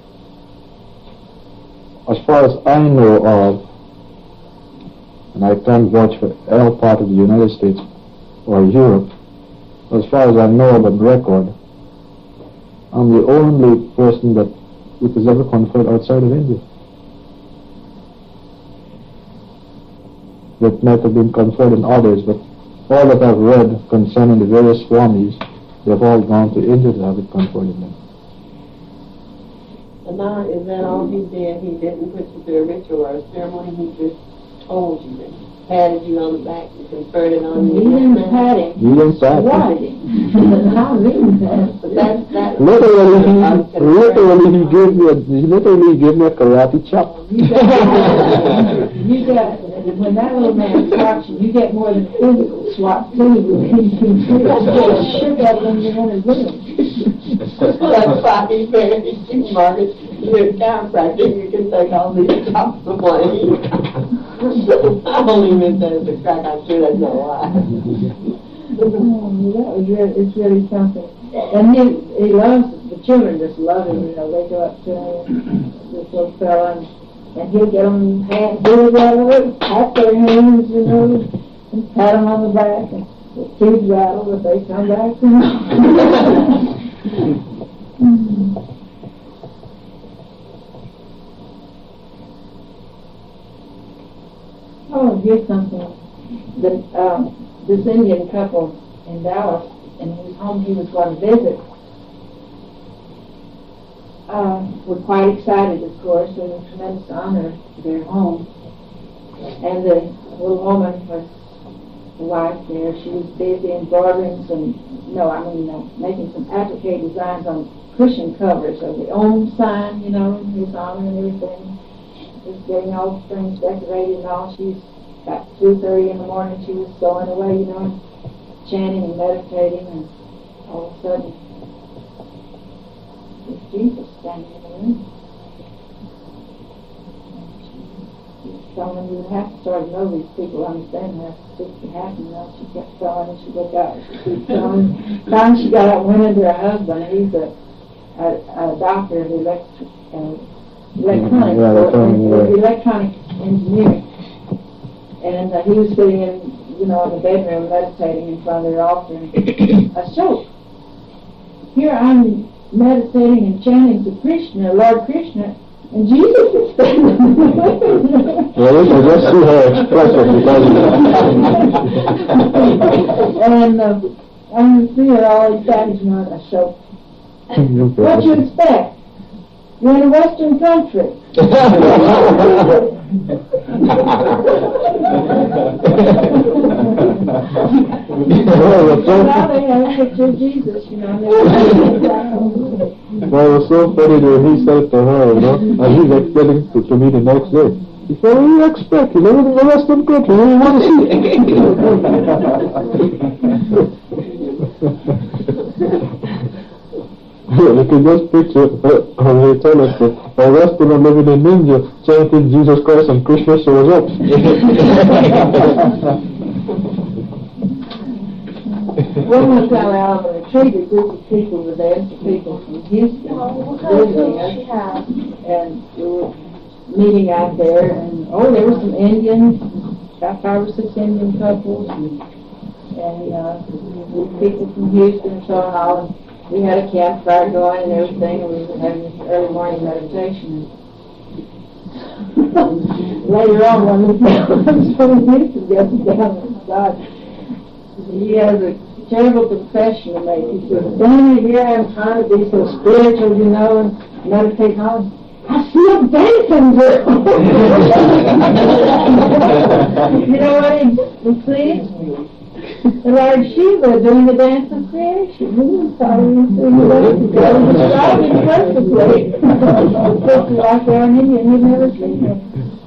As far as I know of, and I can't vouch for all part of the United States or Europe, as far as I know of on record, I'm the only person that it is ever conferred outside of India. That might have been conferred in others, but all that I've read concerning the various Swamis, they've all gone to India to have it conferred in them.
And now, is that all he did? He didn't put you through a ritual or a ceremony, he just told you that. Patted you on the back and conferred it on you.
He didn't pat him.
You didn't pat him.
Swatted him. Not really pat.
But that's
Literally, he gave me a karate chop.
You got, when that little man swats you, you get more than a physical swat too. He shook at him in his room.
That's why he's very cute, Margaret. You're chiropractic, you can take all these chops away. I only meant that as a crack, I'm sure that's not why.
It's really something. And he loves, the children just love him, you know, they go up to him, this little fella, and he'll get them, do that, pat their hands, you know, and pat them on the back, and The teeth rattle, but they come back. Oh, here's something. This Indian couple in Dallas, and whose home he was going to visit, were quite excited, of course, and a tremendous honor to their home. And the little woman was the wife there. She was busy embroidering making some applique designs on cushion covers of the Om sign, in his honor and everything. Just getting all the things decorated and all. She's about 2:30 in the morning. She was sewing away, chanting and meditating, and all of a sudden, there's Jesus standing in the room. Someone you would have to sort of know these people, understand how this could happen. She kept sewing and she looked out and she kept sewing. Finally she got up and went into her husband. He's a doctor of electronic engineering. And he was sitting in the bedroom meditating in front of their altar. And so here I'm meditating and chanting to Krishna, Lord Krishna, and Jesus is standing.
Well, we can just see her expression because
and I can see her all excited, so what you expect? You're in a Western country. Now they have a picture of Jesus,
Well, it was so funny that he said to her, and he's expecting to meet the next day. He said, what do you expect? You live in the Western country, what do you want to see? You can just picture how they tell us that a Westerner living in India chanting Jesus Christ and Krishna shows up.
One time out on a retreat, a group of people were there, some people from Houston visiting us, and we were meeting out there, and there were some Indians, about 5 or 6 Indian couples, and people from Houston and so on. We had a campfire going and everything, and we were having this early morning meditation. Later on, when we found some Houston getting down inside, he has a terrible confession to make. He said, "Danny, here I am trying to be so spiritual, and meditate on. I see a dancing girl." You know what he said? Lord Shiva doing the dance of creation. He was describing perfectly. Like they're an Indian, you've never seen him.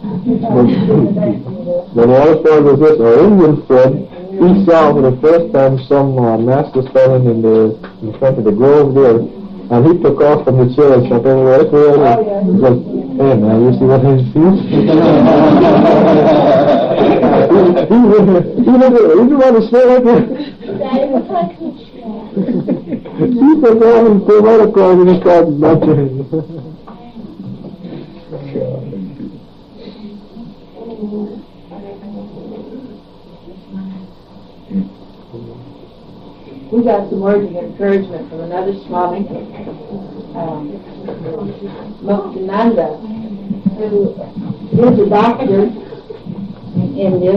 The worst part was this, our Indian friend, he saw for the first time some master standing in front of the grove there, and he took off from the chair and shut over right there. He said, "Hey man, you see what he sees?" He didn't want to stay right there. He said, "No, he's still right across and he started nudging."
We got some words of encouragement from another Swami, Muktananda, who is a doctor in India.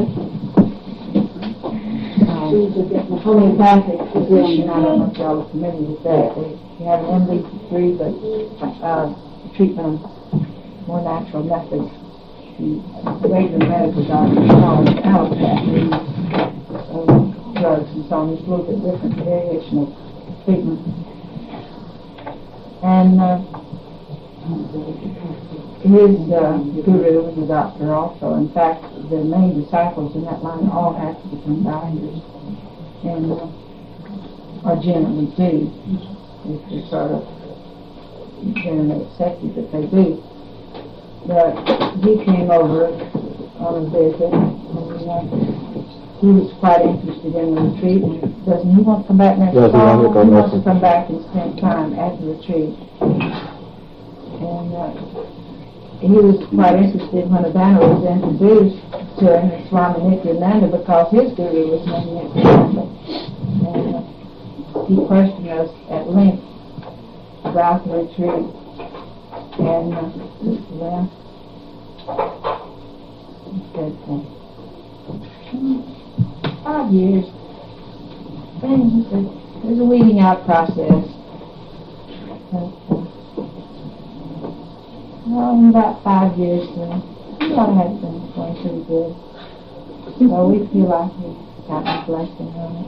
She's a homeopathic physician. I don't know if y'all are familiar with that. They have an MD degree, but treatment on more natural methods. The regular medical doctors call it allopathy, drugs and so on. It's a little bit different variation of treatment. And his guru was a doctor also. In fact, the main disciples in that line all have to become doctors, and or generally do, if they're sort of generally accepted that they do. But he came over on a visit, and he was quite interested in the retreat. And doesn't he want to come back next fall? He wants to come back and spend time at the retreat. And
he was quite interested when Adana was introduced to him as Swami Nityananda because his guru was named Nityananda. And he questioned us at length about the retreat. And well, he said 5 years. And he said there's a weeding out process. Well, in about 5 years, we ought to have things going pretty good. So we feel like we've gotten a blessing on it.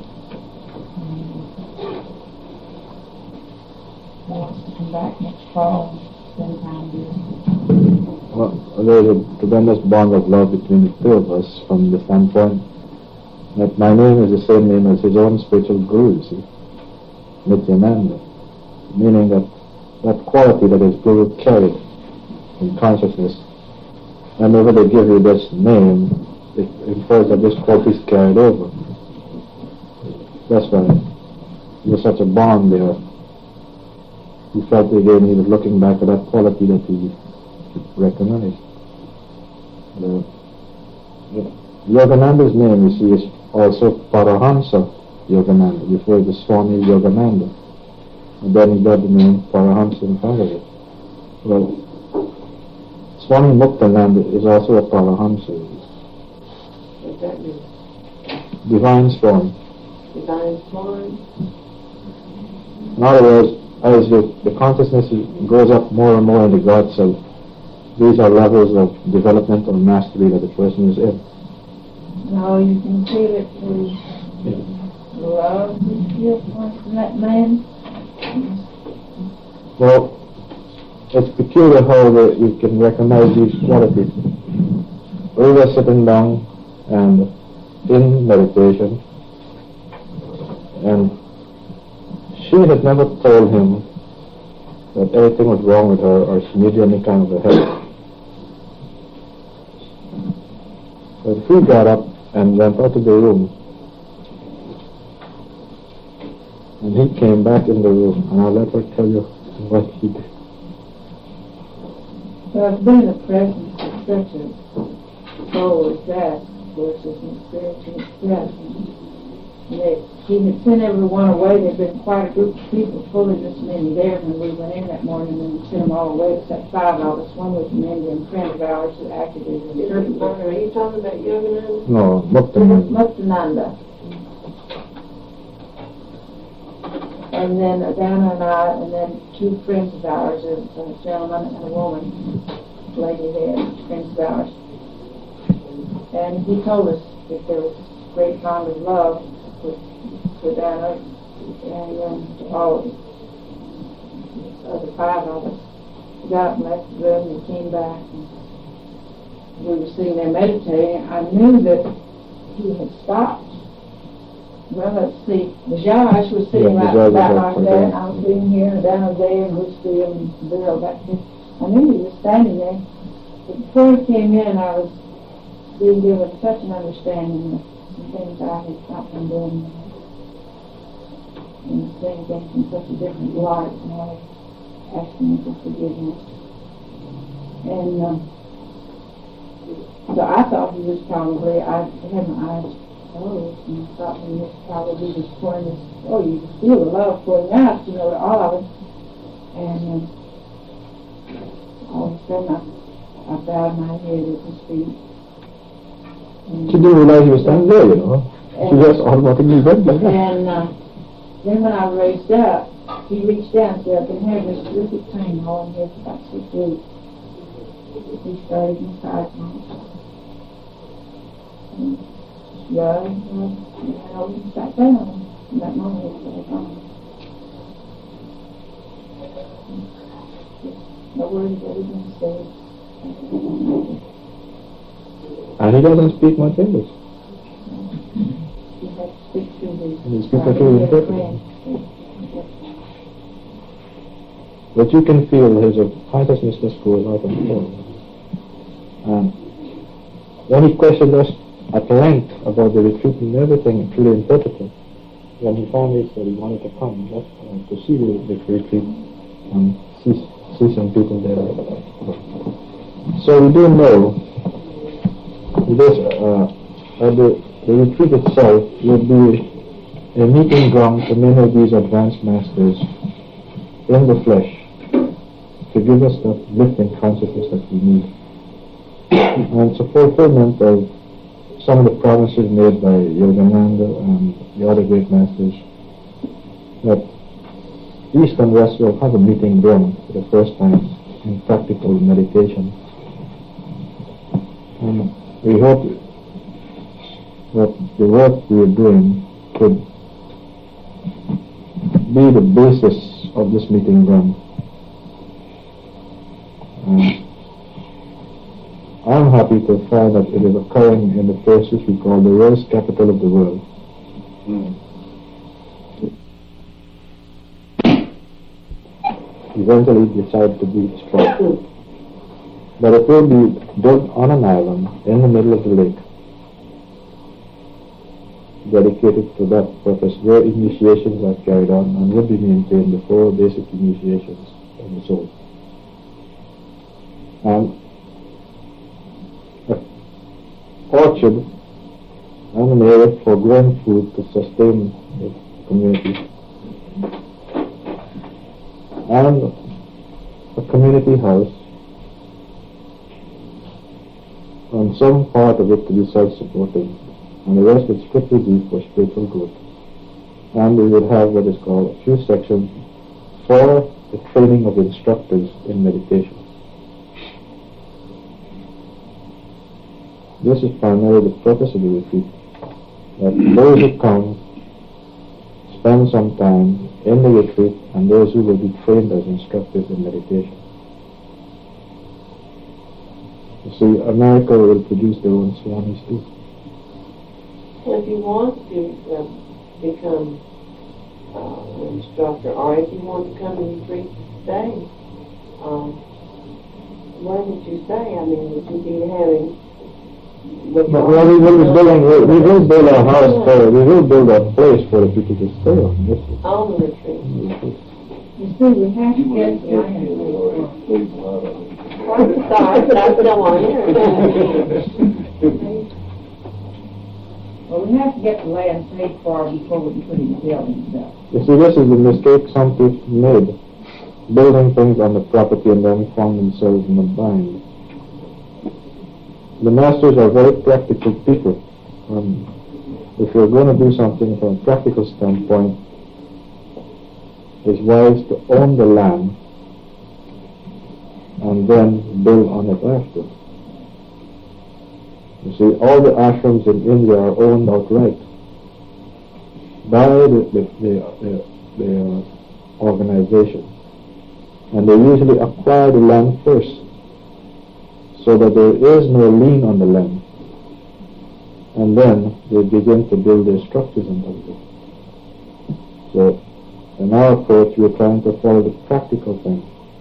He wants to come back next fall and spend time with us.
Well, there's a tremendous bond of love between the two of us from the standpoint that my name is the same name as his own spiritual guru, you see, Nityananda, meaning that quality that his guru carried in consciousness, whenever they give you this name, it infers that this quality is carried over. That's why there's such a bond there. He felt again he was looking back at that quality that he recognized. Yogananda's name, you see, is also Parahamsa Yogananda, before the Swami Yogananda. And then he got the name Parahamsa in front of it. Well, Swami Muktananda is also a Parahamsa.
What's that mean?
Divine Swami.
Divine Swami?
In other words, as the consciousness goes up more and more in the God self, these are levels of development or mastery that the person is in.
No, you can feel it through love that you feel from that man.
Well, it's peculiar how you can recognize these qualities. We were sitting down and in meditation, and she had never told him that everything was wrong with her or she needed any kind of a help. But he got up and went out of the room, and he came back in the room, and I'll let her tell you what he did.
So I've been in the presence of such a soul as that, versus an spiritual expression. He had sent everyone away. There'd been quite a group of people, fully this many there when we went in that morning, and sent them all away except 5 of us. One was an Indian friend of ours who acted as an interpreter.
Are you talking about Yogananda?
No, Muktananda.
Muktananda. And then Adana and I, and then 2 friends of ours, a gentleman and a woman, lady there, friends of ours. And he told us that there was great bond of love to Adana and to all of us, the other 5 of us. We got up and left the room and came back, and we were sitting there meditating. I knew that he had stopped. Well, let's see. Bajaj was sitting right about like that, and I was sitting here, and down there, and Rusty and Bill back there. I knew he was standing there. But before he came in, I was being given such an understanding of the things I had not been doing, and seeing things in such a different light, and I was asking him for forgiveness. And so I thought he was probably, I had my eyes closed, and I thought he was probably just pouring this, you could feel the love pouring out, to all of us. And all of a sudden I bowed my head at his feet.
She didn't realize he was standing there, you know. She just automatically went like that.
And then when I raised up, he reached down, so I've been having this terrific pain all in here for about 6 weeks. He stayed inside me. Yeah, and he sat down. In that moment, he was gone. No words that he didn't say.
And he doesn't speak much English.
He had to speak to his
He speaks to his interpreter. But you can feel his consciousness just goes out and forth. And when he questioned us at length about the retreat and everything, truly interpreted, when he finally said he wanted to come, to see the retreat and see some people there. So we do know this, the retreat itself will be a meeting ground for many of these advanced masters in the flesh to give us the lifting consciousness that we need. And it's a fulfillment of some of the promises made by Yogananda and the other great masters that East and West will have a meeting ground for the first time in practical meditation. And we hope that the work we are doing could be the basis of this meeting ground. I'm happy to find that it is occurring in the place which we call the rose capital of the world. Eventually decide to be strong. But it will be built on an island in the middle of the lake, dedicated to that purpose, where initiations are carried on and will be maintained, the 4 basic initiations of the soul. And an orchard and an area for growing food to sustain the community, and a community house, and some part of it to be self-supporting, and the rest would strictly be for spiritual growth. And we would have what is called a few sections for the training of instructors in meditation. This is primarily the purpose of the retreat, that those who come spend some time in the retreat and those who will be trained as instructors in meditation. You see, America will produce their own swamis too.
If you want to become an instructor, or if you want to come and retreat to stay, what would you say? I mean, would you be having...
But we will build a house for, we will build a place for the people to stay on. Yes.
On the retreat.
You see, we have to get
Sorry, but I'm still on here.
well, we have to get the land paid for before we can put in the buildings up.
You see, this is the mistake some people made, building things on the property and then found themselves in a bind. The masters are very practical people. If you're going to do something from a practical standpoint, it's wise to own the land and then build on it after. You see, all the ashrams in India are owned outright by the organization, and they usually acquire the land first, so that there is no lien on the land, and then they begin to build their structures on top of it. So, in our approach, we are trying to follow the practical thing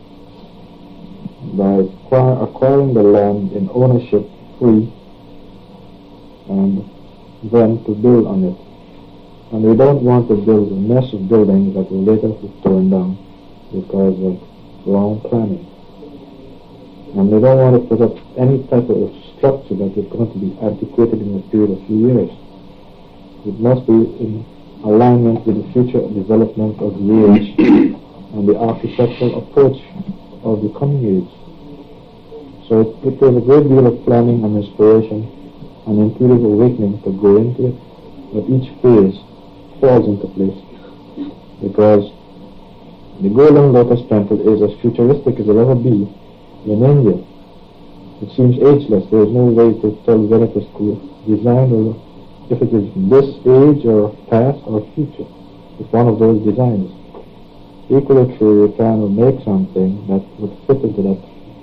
by acquiring the land in ownership free, and then to build on it. And we don't want to build a mess of buildings that will later be torn down because of wrong planning. And we don't want to put up any type of structure that is going to be antiquated in a period of few years. It must be in alignment with the future development of the age and the architectural approach of the coming age. So it takes a great deal of planning and inspiration and intuitive awakening to go into it, but each phase falls into place, because the Golden Lotus Temple is as futuristic as it will ever be in India. It seems ageless. There is no way to tell whether it is designed or if it is this age or past or future. It's one of those designs. Equally true, you can make something that would fit into that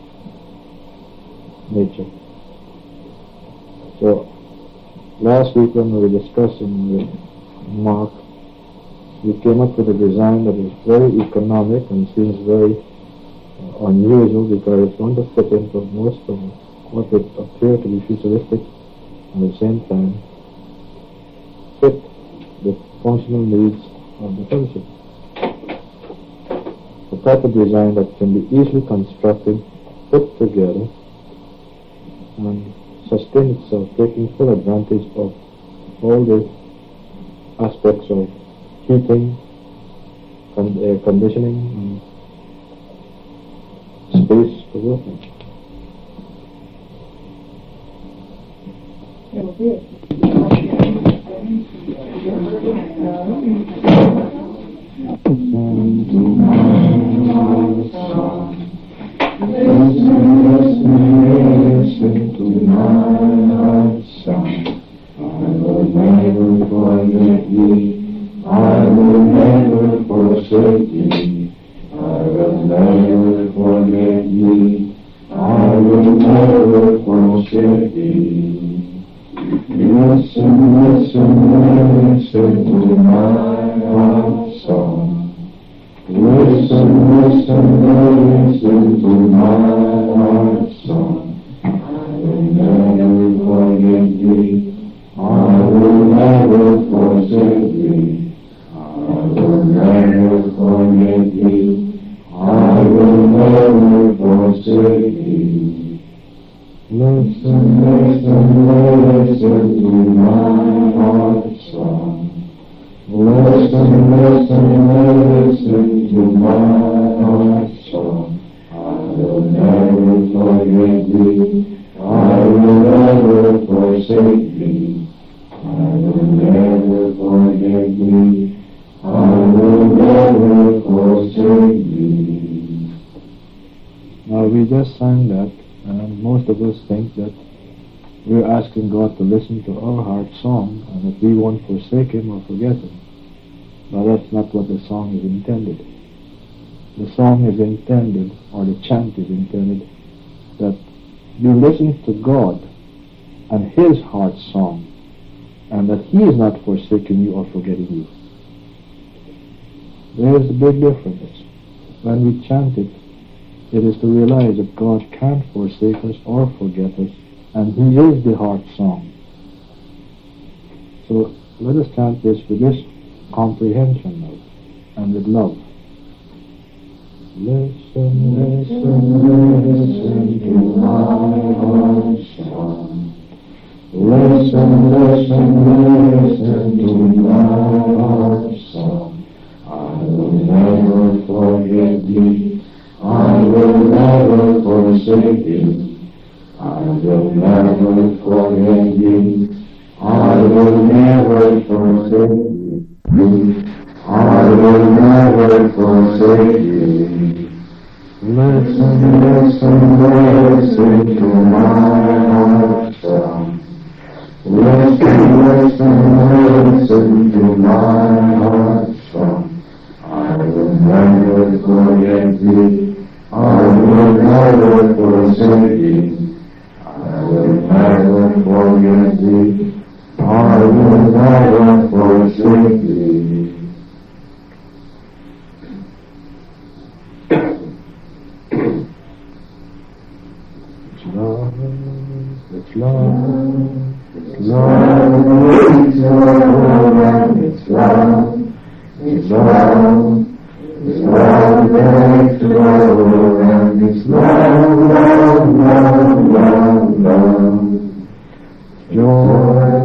nature. So, last week when we were discussing with Mark, we came up with a design that is very economic and seems very unusual, because it's going to fit into most of what would appear to be futuristic and at the same time fit the functional needs of the fellowship. The type of design that can be easily constructed, put together, and sustain itself, taking full advantage of all the aspects of heating, air conditioning, and space for working.
Listen to my heart's song. I will never forget thee. I will never forsake thee. I will never forget thee. I will never forsake thee. Listen, listen, listen to my heart's song. Listen, listen, listen to my heart's song. I will never forget thee. I will never forsake thee. I will never forget thee. I will never forsake thee. Listen, listen, listen to my heart's song. Listen, listen, listen to my heart's song. I will never forget thee. I will never forsake thee. I will never forget thee. I will never forsake thee.
Now we just sang that, and most of us think that we're asking God to listen to our heart song and that we won't forsake Him or forget Him. But that's not what the song is intended. The song is intended, or the chant is intended, that you listen to God and His heart song, and that He is not forsaking you or forgetting you. There is a big difference. When we chant it, it is to realize that God can't forsake us or forget us, and He is the heart song. So let us chant this with this comprehension now, and with love. Listen, listen, listen to my heart song. Listen, listen, listen to my heart song. I will never forget thee. I will never forsake thee. I will never forget thee. I will never forsake thee. I will never forsake thee. Listen, listen, listen to my heart song. Listen, listen, listen to my heart song. I will never forget thee. I will never forsake thee. I will never forget thee. I will never forsake thee. It's love, it's love, it's love, it's love, it's love, it's love. It's love makes love, and it's love, love, love, love, love. Joy,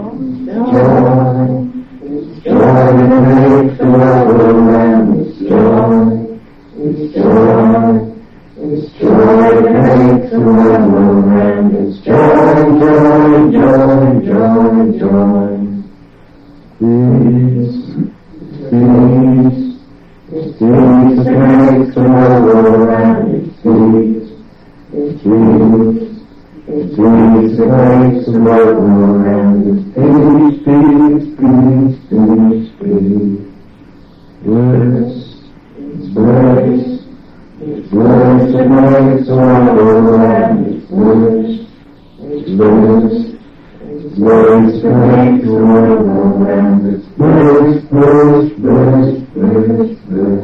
joy, it's joy that makes love, and it's joy, it's joy, it's joy that makes love, and it's joy, joy, joy, joy, joy. Peace, peace. It's peace that makes tomorrow, and it's peace, it's peace, it's peace that makes tomorrow, and it's peace, peace, peace, peace, peace. Bliss, it's bliss, it's bliss that makes tomorrow, and it's bliss, it's bliss, it's bliss that makes tomorrow, and it's bliss, bliss, bliss. Friends,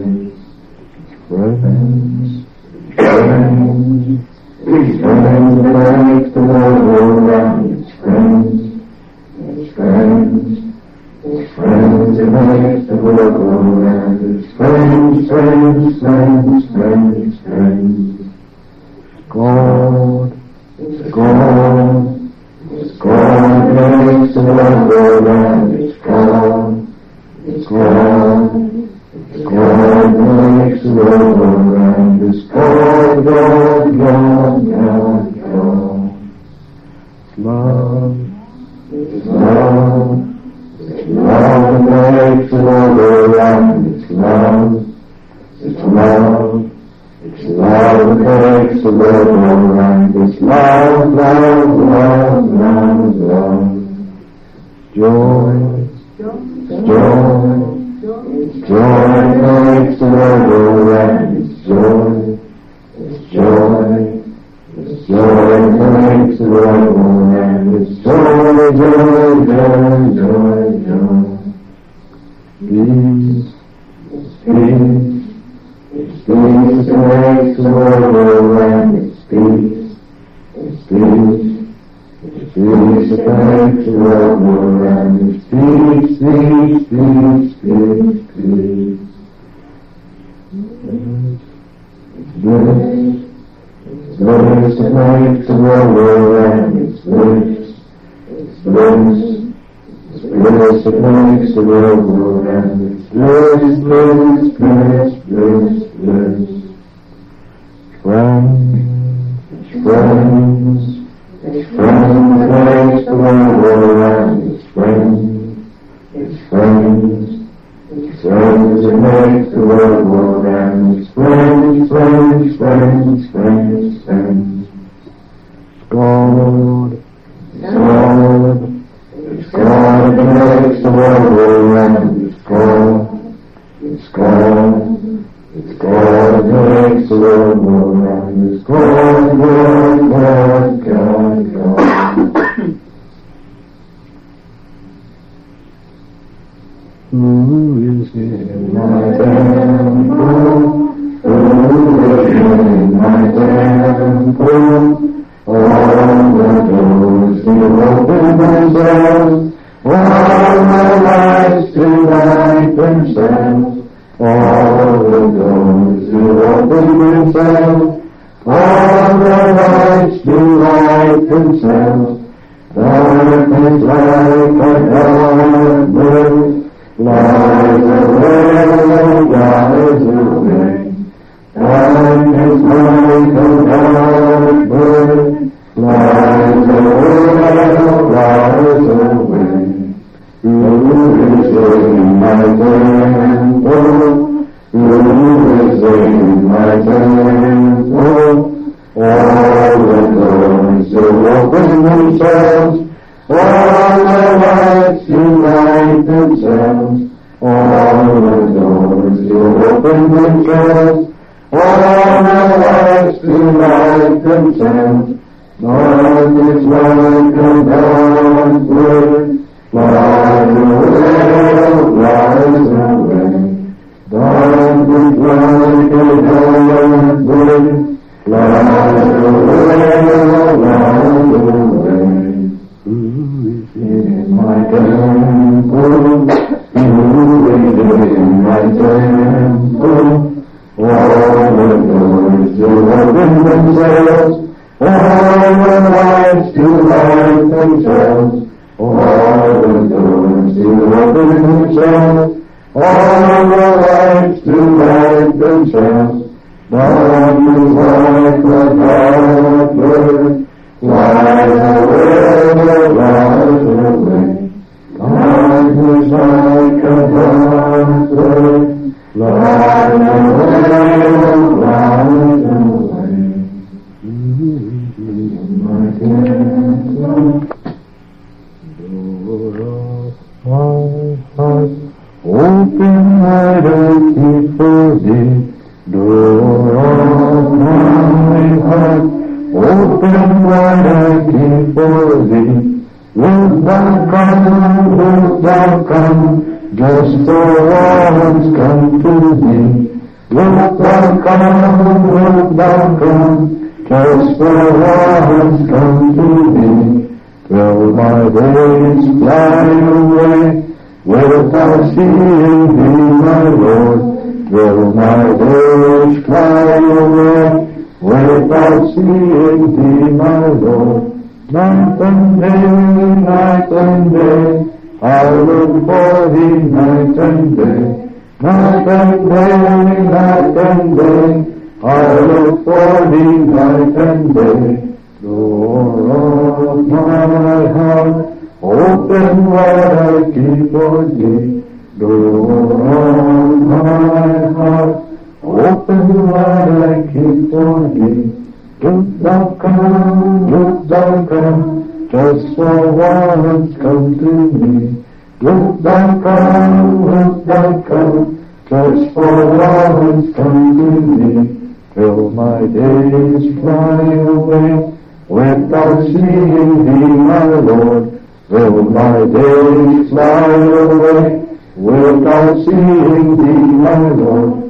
friends, friends, it's friends that make the world around. It's friends, it's friends, it's friends that make the world around. It's friends, friends, friends, friends, friends. God, God.
Love, it's love, love makes the world go round. It's love, it's love, it's love makes the world go round. It's love, love, love, love, love. Joy, joy, joy makes the world go round. It's joy, it's joy, it's joy makes the world go round. It's joy, joy, joy, joy, joy. Peace, it's peace, it's peace that makes the world go round. It's peace, it's peace. It's peace that makes the world go round. It's peace, peace, peace, peace, peace. It's bliss, it's bliss that makes the world go round. It's bliss, it's bliss, it's bliss that makes the world go round. It's bliss, bliss, bliss, bliss, bliss. Friends, friends. It's friends that makes the world go round. It's friends, it's friends, it's friends that makes the world go round. It's friends, friends, friends, friends, friends. God, God, it's God that makes the world go round. It's God, it's God, it's God that makes the world go round. It's God, God, God, God, God. Who is in my temple? Who is in my temple? All the doors will open themselves. All the lights will light themselves. All the doors will open themselves. All the lights will light themselves. Darkness like a dark bird flies away, flies away. Darkness like a dark bird flies away, flies away. Who is in my temple? Who is in my temple? All the doors will open themselves. All the lights will light themselves. All the doors will open themselves. All the lights will light themselves. Darkness like a dark bird flies away, flies away. Darkness like a dark bird flies away, flies away. Who is in my temple? Who is in my temple? All the doors will open themselves. All the lights will light themselves. All the doors will open themselves. All the lights will light themselves. Darkness like a dark bird flies away, flies away. Darkness like a dark bird flies away, flies away. My temple, door of my heart, open wide and keep for thee. Door of my heart, open wide and keep for thee. Wilt thou come, just so once come to thee. Wilt thou come, just so once come to thee. Till my days fly away, wilt thou see in thee, my Lord? Till my days fly away, wilt thou see in thee, my Lord? Night and day, I look for thee night and day. Night and day, I look for thee night and day. Door of my heart, open wide I keep for thee. Door of my heart, open wide I keep for thee. Look thou come, just for once come to me. Look thou come, just for once come to me. Till my days fly away, without seeing thee, my Lord. Till my days fly away, without seeing thee, my Lord.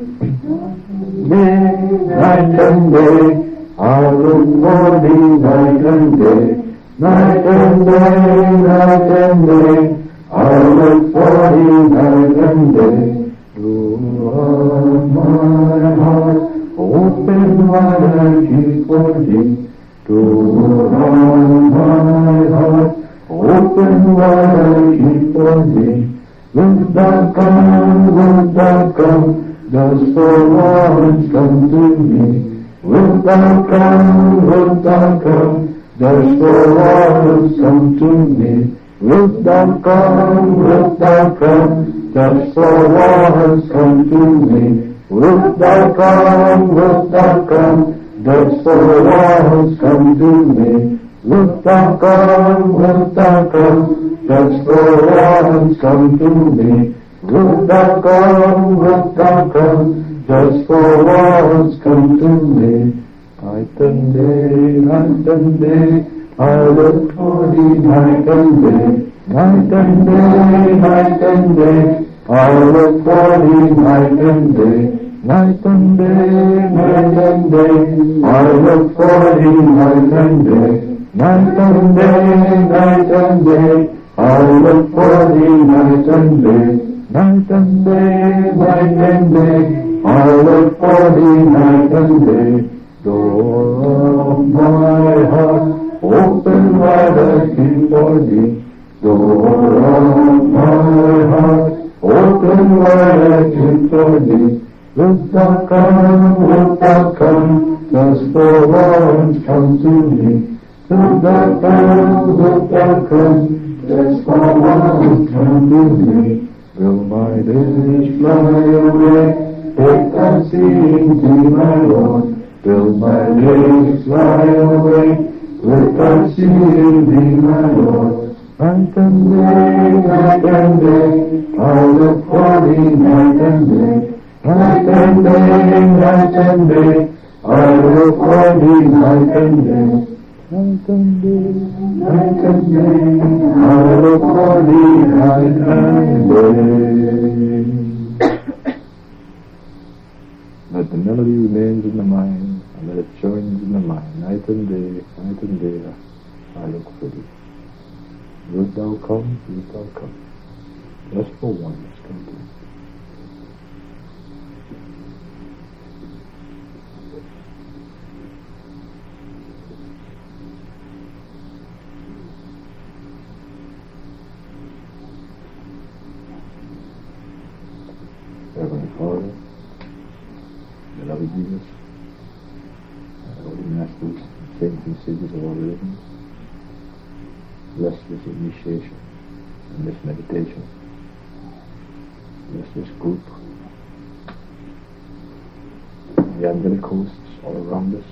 Night and day, I look for thee night and day. Night and day, night and day, I look for thee night and day. Door of my heart, open wide I keep for thee. Door of my heart, open wide I keep for thee. Look thou come, just for once come to me. Wilt thou come, just for once come to me. Wilt thou come, just for once come to me. Wilt thou come, just for once come to me. Wilt thou come, just for once come to me. Wilt thou come, just for once come to me. Night and day, I look for thee night and day. Night and day, I look for thee night and day. Night and day, I look for thee night and day. Night and day, I look for thee night and day. Night and day, I look for thee night and day. Door of my heart, open wide I keep for thee. Door of my heart, open wide I keep for thee. Wilt thou come, just for once come to me. Wilt thou come, just for once come to me. Will my days fly away, without seeing thee, my Lord? Will my days fly away, without seeing thee, my Lord? Night and day, I look for thee night and day. Night and day, I look for thee night and day. Night and day, I look for thee night and day. Let the melody remains in the mind, and let it joins in the mind. Night and day, I look for thee. Wilt thou come, just for once come to me. Heavenly Father, beloved Jesus, Holy Masters, Saints and Saviors of all religions, bless this initiation and this meditation. Bless this group, the angelic hosts all around us.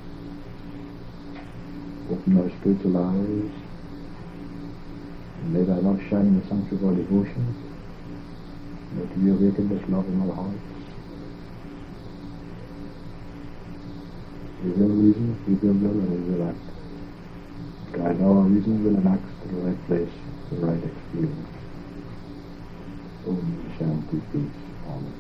Open our spiritual eyes, and may thy love shine in the sanctuary of our devotions. Let we awaken this love in our hearts. We will reason, we will will, and we will act. Guide our reason, will, and acts to the right place, the right experience. Om Shanti Peace. Amen.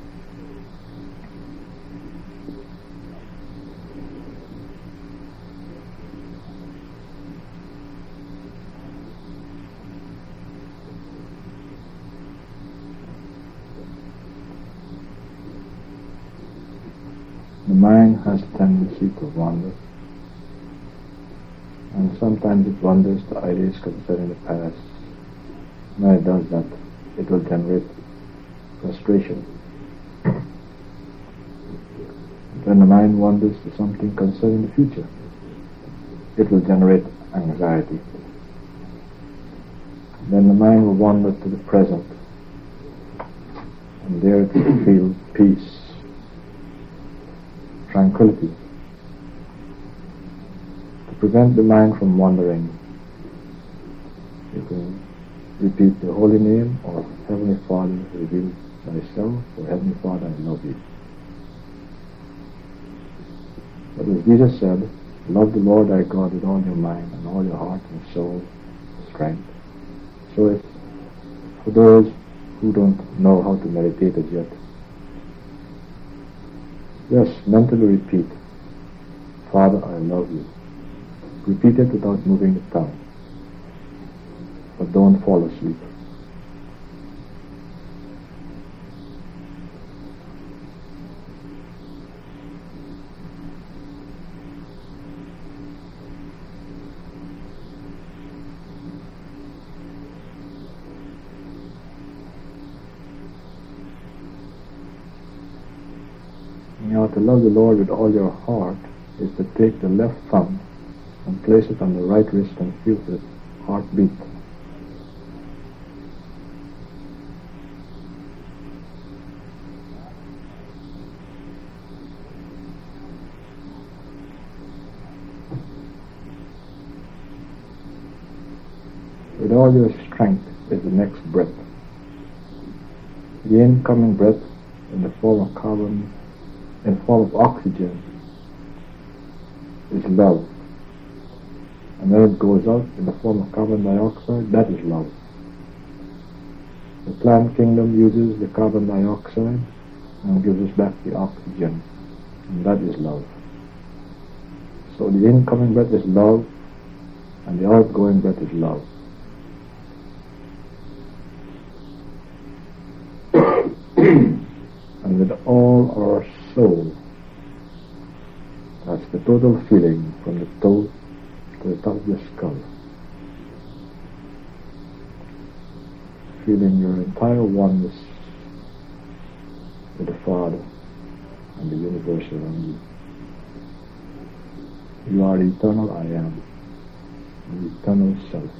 The mind has a tendency to wander, and sometimes it wanders to ideas concerning the past. When it does that, it will generate frustration. It
When the mind wanders to something concerning the future, it will generate anxiety. Then the mind will wander to the present, and there it will feel peace, tranquility. To prevent the mind from wandering, you can repeat the holy name or Heavenly Father, reveal thyself, or Heavenly Father, I love you. But as Jesus said, love the Lord thy God with all your mind and all your heart and soul and strength. So if, for those who don't know how to meditate as yet, just mentally repeat, Father, I love you. Repeat it without moving the tongue. But don't fall asleep. Now, to love the Lord with all your heart is to take the left thumb and place it on the right wrist and feel the heartbeat. With all your strength is the next breath. The incoming breath in the form of carbon, in the form of oxygen, is love. And then it goes out in the form of carbon dioxide, that is love. The plant kingdom uses the carbon dioxide and gives us back the oxygen, and that is love. So the incoming breath is love, and the outgoing breath is love. And with all our soul, that's the total feeling from the toe to the top of your skull. Feeling your entire oneness with the Father and the universe around you. You are the eternal I am, the eternal self.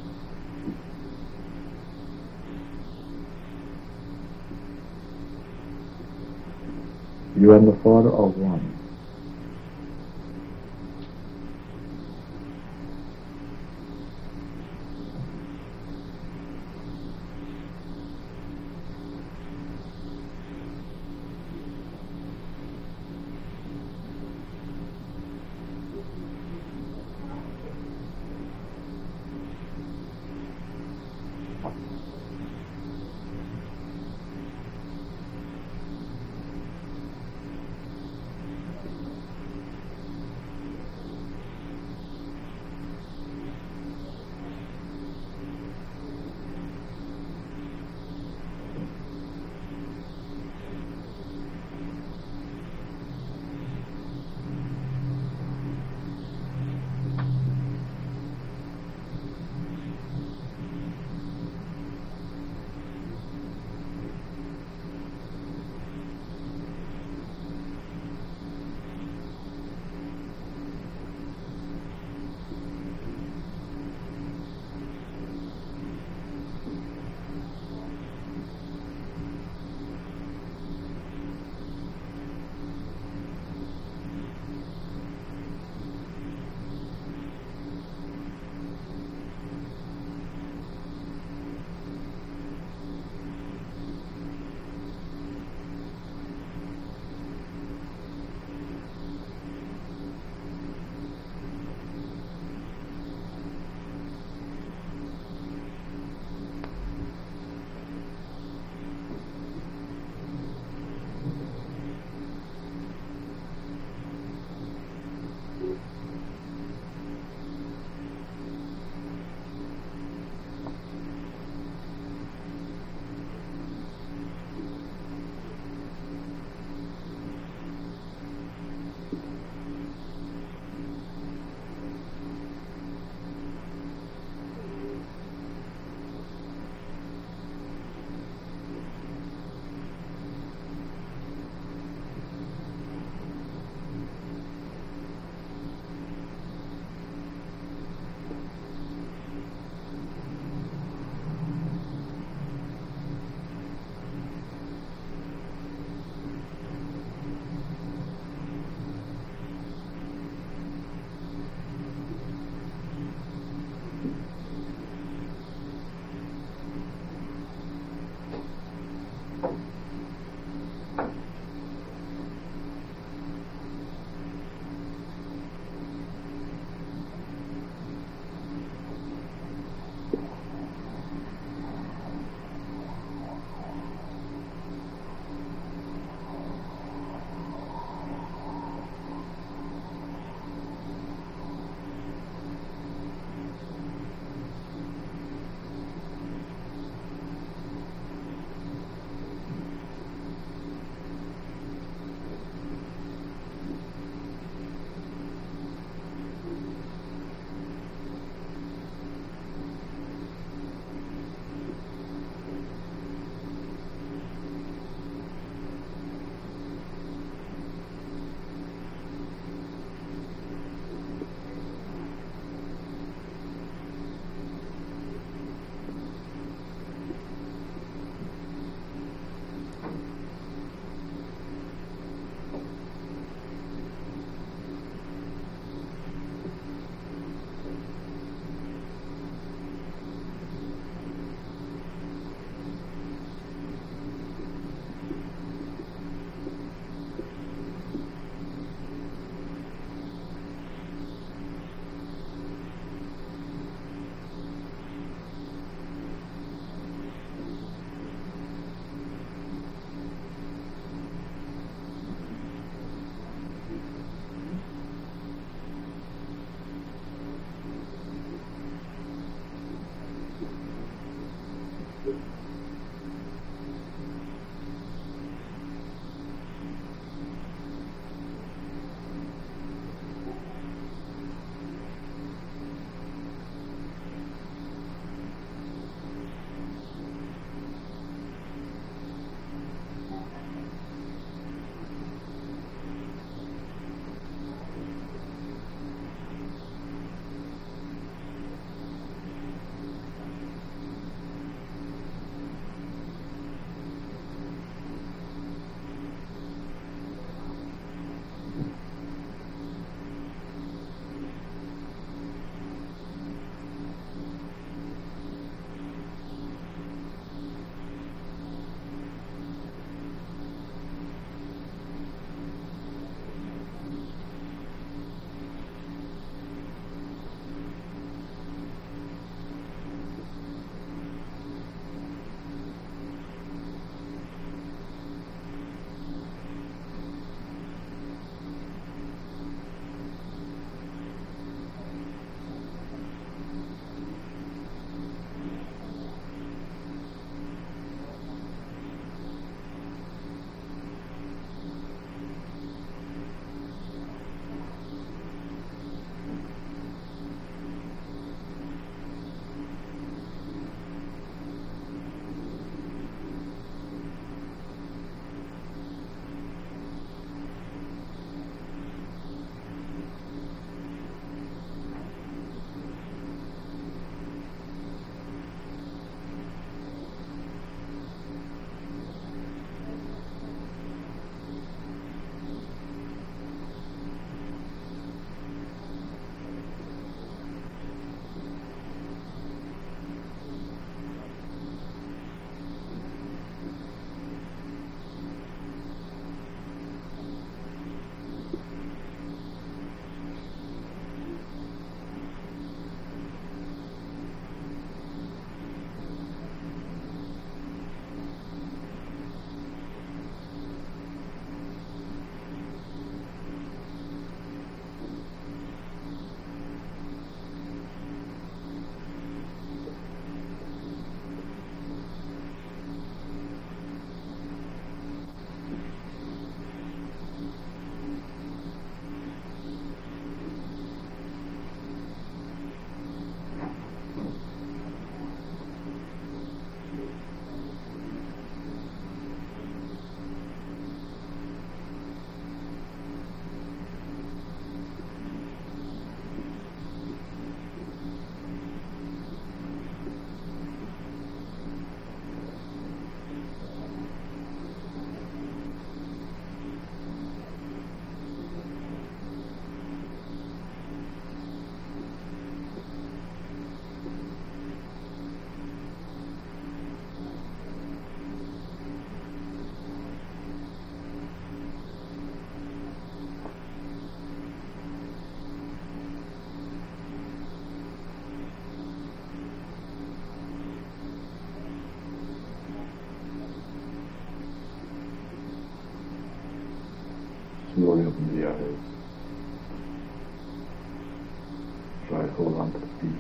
You and the Father are one. glory up in the eyes. Try to hold on to the peace.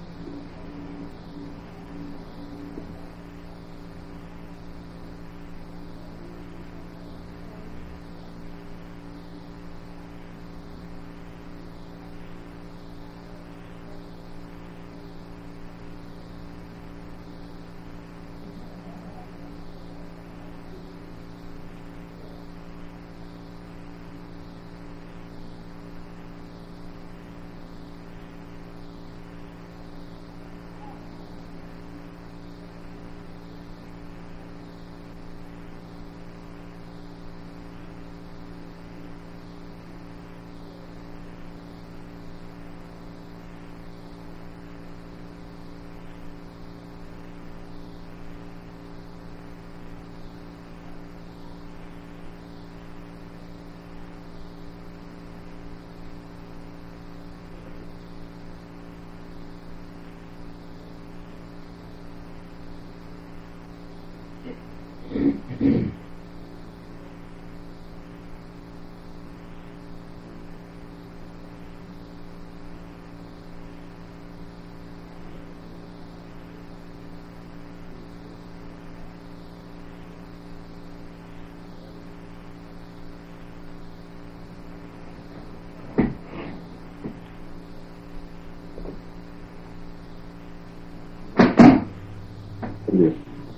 Yes.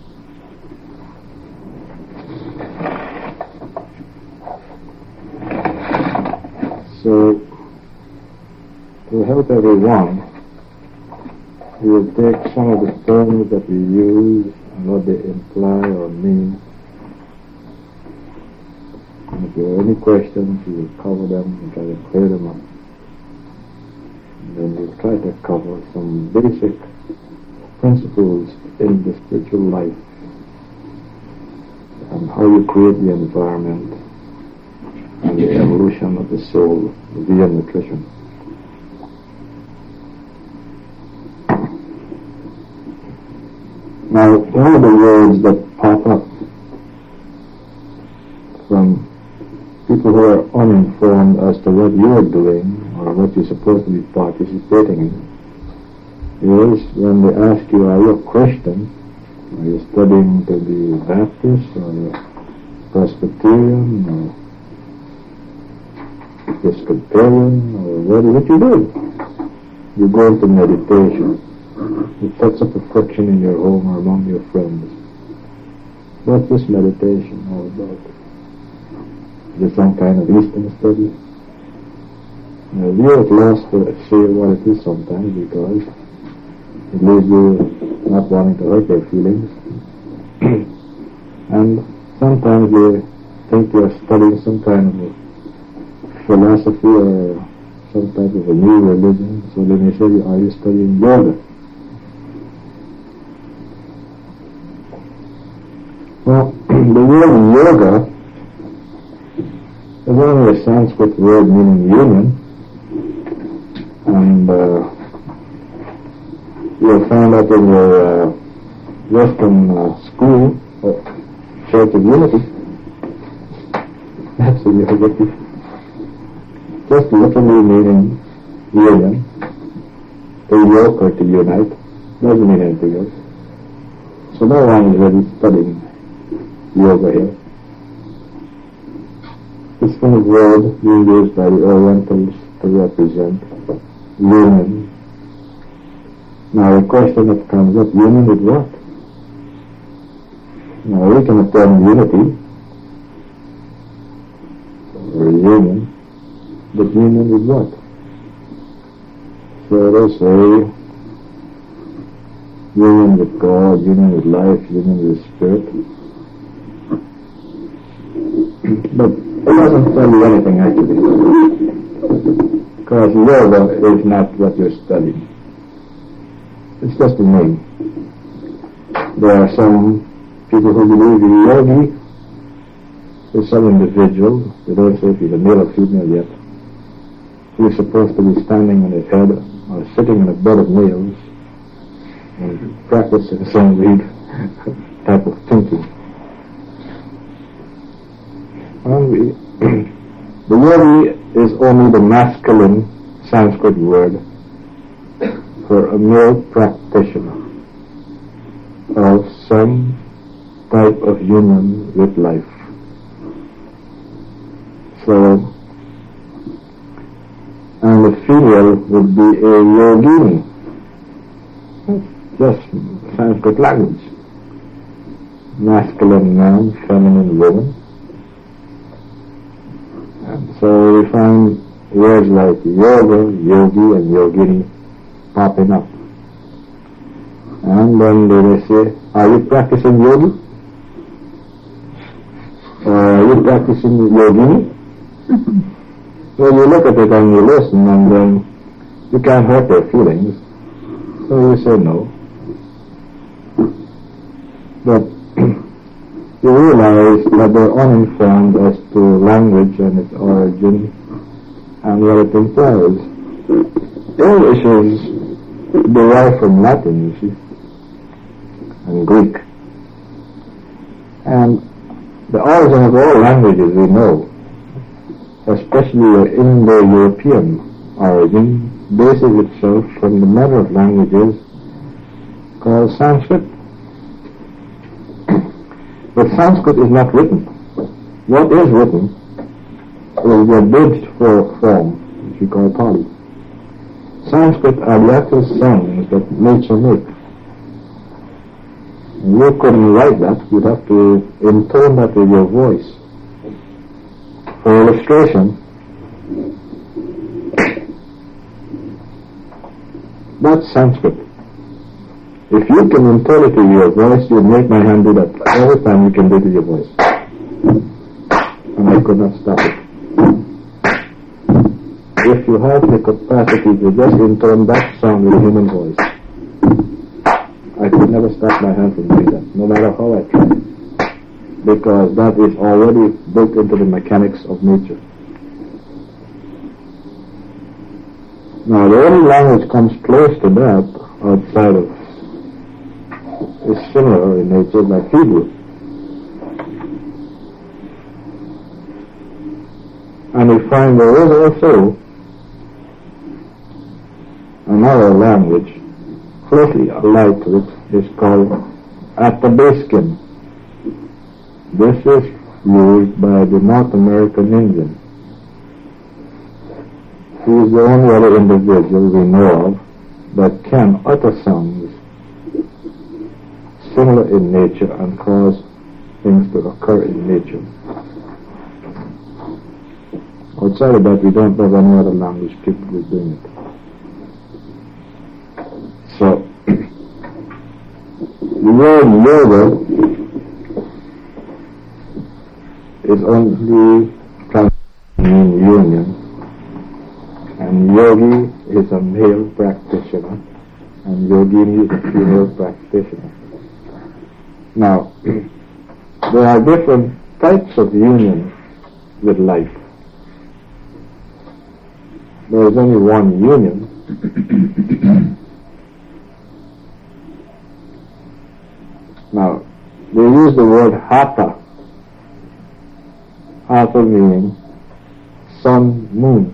So, to help everyone, we will take some of the terms that we use and what they imply or mean. And if there are any questions, we will cover them and try to clear them up. And then we'll try to cover some basic principles in the spiritual life and how you create the environment and the evolution of the soul via nutrition. Now, one of the words that pop up from people who are uninformed as to what you are doing or what you're supposed to be participating in is when they ask you, are you a Christian? Are you studying to be Baptist or Presbyterian or Episcopalian or what you do? You go into meditation. It sets up a friction in your home or among your friends. What's this meditation all about? Is it some kind of Eastern study? Now, you're at loss to say what it is sometimes because it leaves you not wanting to hurt their feelings. And sometimes they think you're studying some kind of a philosophy or some type of a new religion. So they may say, are you studying yoga? Well, the word yoga is only a Sanskrit word meaning union. And you'll find that in your Western school, Church of Unity. That's a yoga. Just literally meaning union. To yoke or to unite. Doesn't mean anything else. So no one is really studying yoga here. This kind of word being used by the Orientals to represent union. Now the question that comes up, union with what? Now we can attend unity or union, but union with what? So they say union with God, union with life, union with spirit. But it doesn't tell you anything actually. Because yoga is not what you're studying. It's just a name. There are some people who believe in yogi. There's some individual, they don't say if he's a male or female yet, who is supposed to be standing on his head or sitting in a bed of nails and practicing some weird type of thinking. The yogi is only the masculine Sanskrit word for a male practitioner of some type of union with life. So, and the female would be a yogini. Just Sanskrit language. Masculine man, feminine woman. And so we find words like yoga, yogi, and yogini popping up. And then they say, are you practicing yogi? Or are you practicing yogini? So you look at it and you listen, and then you can't hurt their feelings. So you say no. But you realize that they're uninformed as to language and its origin and what it implies. English is derived from Latin, you see, and Greek. And the origin of all languages we know, especially the Indo-European origin, bases itself from the mother of languages called Sanskrit. But Sanskrit is not written. What is written is the abridged form, which we call Pali. Sanskrit are the actual sounds that nature makes. You couldn't write that, you'd have to intone that with your voice. For illustration, that's Sanskrit. If you can intone it with your voice, you make my hand do that. Every time you can do it with your voice. And I could not stop it. If you have the capacity to just intone that sound with a human voice, I could never stop my hand from doing that, no matter how I try. Because that is already built into the mechanics of nature. Now, the only language comes close to that outside of is similar in nature, like Hebrew. And we find there is also another language closely allied to it, is called Athabaskan. This is used by the North American Indian. He is the only other individual we know of that can utter sounds similar in nature and cause things to occur in nature. Outside of that, we don't have any other language capable of doing it. So, the word yoga is only mean union, and yogi is a male practitioner, and yogini is a female practitioner. Now, there are different types of union with life. There is only one union. Now, they use the word hatha. Hatha meaning sun, moon.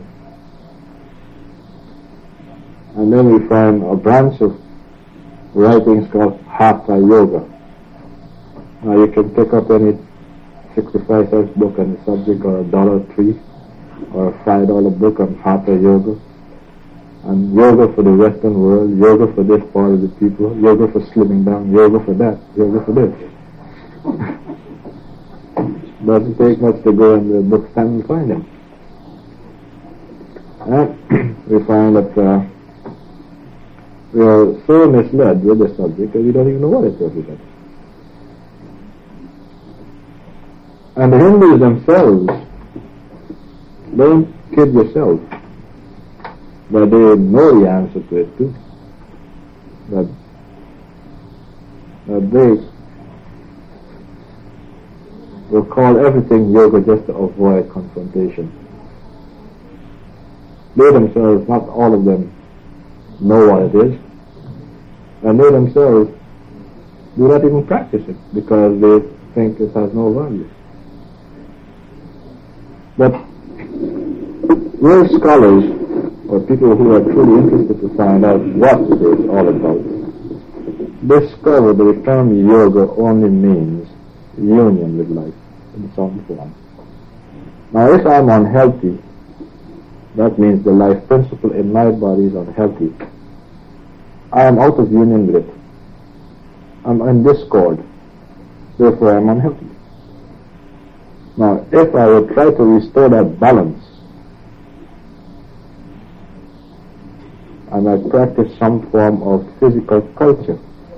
And then we find a branch of writings called Hatha Yoga. Now you can pick up any 65-cent book on the subject, or $1.03, or a $5 book on Hatha Yoga. And yoga for the Western world, yoga for this part of the people, yoga for slimming down, yoga for that, yoga for this. Doesn't take much to go in the bookstand and find them. And we find that we are so misled with the subject that we don't even know what it's about. And the Hindus themselves, don't kid yourself, but they know the answer to it too. That they will call everything yoga just to avoid confrontation. They themselves, not all of them, know what it is, and they themselves do not even practice it because they think it has no value. But Real scholars, or people who are truly interested to find out what it is all about, discover that the term yoga only means union with life in some form. Now, if I'm unhealthy, that means the life principle in my body is unhealthy. I am out of union with it. I'm in discord. Therefore, I'm unhealthy. Now, if I would try to restore that balance, I might practice some form of physical culture.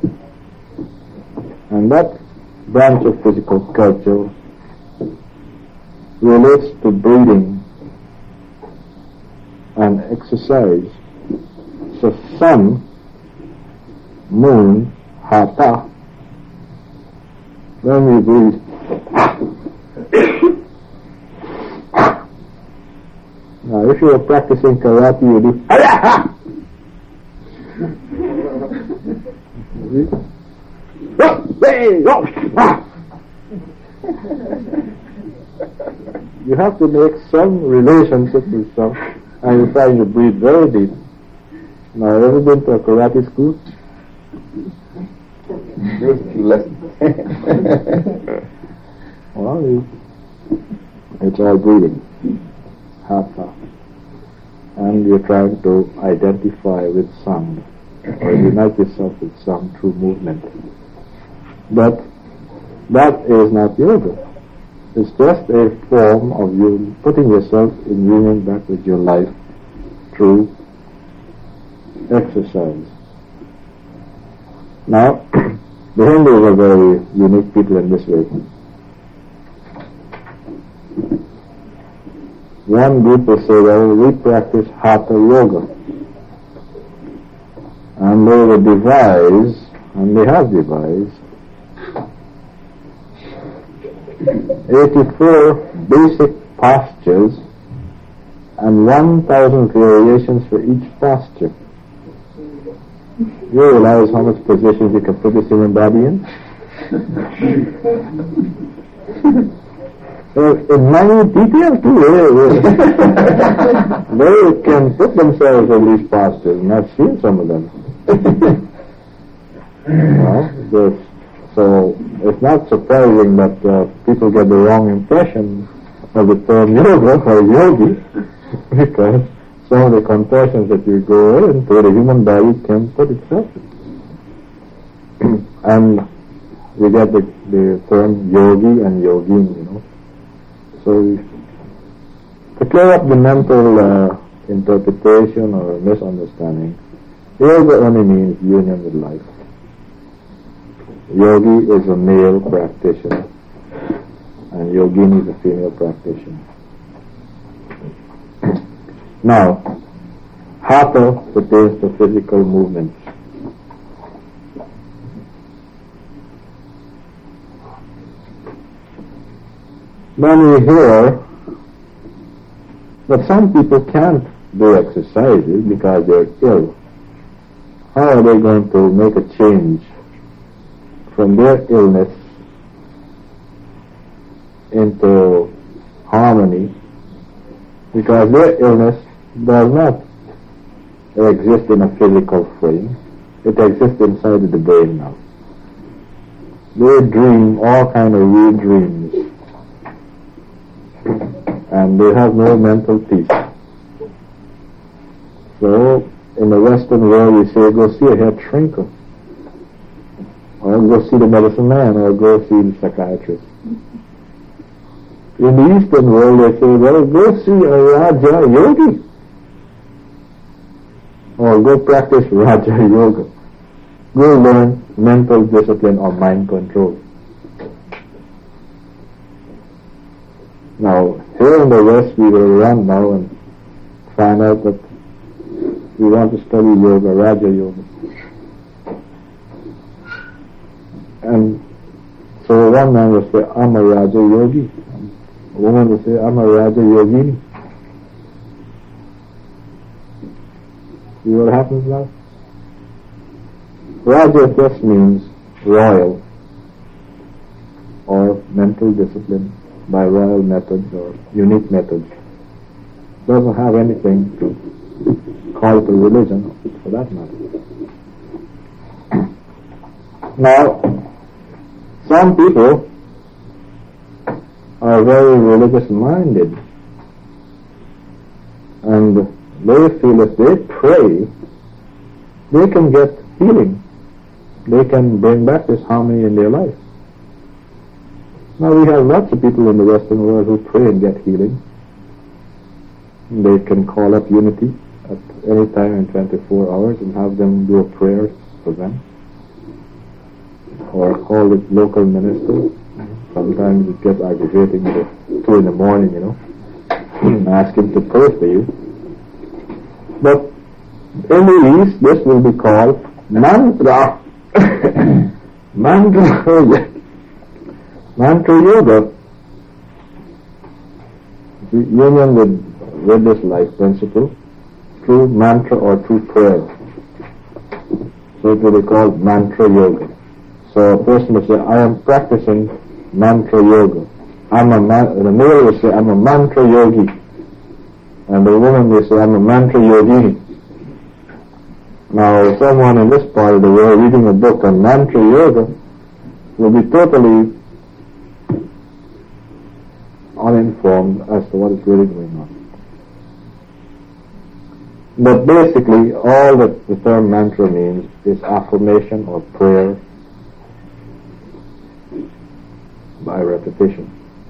And that branch of physical culture relates to breathing and exercise. So sun, moon, hatha, when we breathe, now if you are practicing karate, you do you have to make some relationship with some, and you find you breathe very deep. Now, have you been to a karate school?
There's a few lessons.
Well, it's all breathing, hatha, and you're trying to identify with sound, or unite yourself with sound through movement. But that is not yoga. It's just a form of you putting yourself in union back with your life through exercise. Now, the Hindus are very unique people in this way. One group will say, well, we practice Hatha Yoga. And they will devise, and they have devised, 84 basic postures and 1,000 variations for each posture. You realize how much positions you can put this human body in? In minute detail too, they can put themselves in these postures, and I've seen some of them. So it's not surprising that people get the wrong impression of the term yoga or yogi, because some of the contortions that you go into, the human body can put itself in. And we get the term yogi and yogini, you know. So to clear up the mental interpretation or misunderstanding, yoga only means union with life. Yogi is a male practitioner, and yogini is a female practitioner. Now, hatha pertains to physical movements. Then we hear that some people can't do exercises because they're ill. How are they going to make a change from their illness into harmony? Because their illness does not exist in a physical frame. It exists inside the brain now. They dream all kind of weird dreams, and they have no mental peace. So, in the Western world, we say, go see a head shrinker, or go see the medicine man, or go see the psychiatrist. In the Eastern world, they say, well, go see a Raja Yogi, or go practice Raja Yoga. Go learn mental discipline or mind control. Now, here in the West, we will run now and find out that we want to study yoga, Raja Yoga. And so one man will say, I'm a Raja Yogi. A woman will say, I'm a Raja Yogini. See what happens now? Raja just means royal, or mental discipline by royal methods or unique methods. doesn't have anything to call to religion, for that matter. Now, some people are very religious-minded, and they feel if they pray, they can get healing. They can bring back this harmony in their life. Now, we have lots of people in the Western world who pray and get healing. They can call up Unity at any time in 24 hours and have them do a prayer for them. Or call it local ministers. Sometimes it gets aggravating at 2 in the morning, ask him to pray for you. But in the East, this will be called mantra. Mantra yoga. The union with this life principle through mantra or through prayer. So it will be called mantra yoga. So a person will say, I am practicing mantra yoga. The male will say, I'm a mantra yogi. And the woman will say, I'm a mantra yogini. Now, someone in this part of the world reading a book on mantra yoga will be totally uninformed as to what is really going on. But basically, all that the term mantra means is affirmation or prayer by repetition.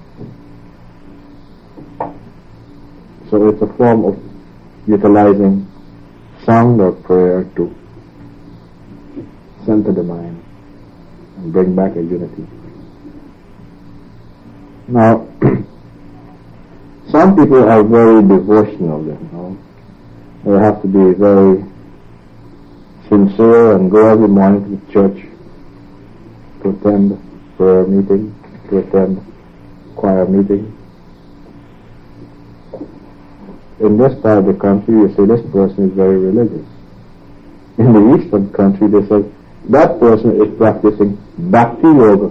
So it's a form of utilizing sound or prayer to center the mind and bring back a unity. Now, some people are very devotional, They have to be very sincere and go every morning to the church to attend prayer meeting, to attend choir meeting. In this part of the country, you say this person is very religious. In the eastern country, they say that person is practicing bhakti yoga.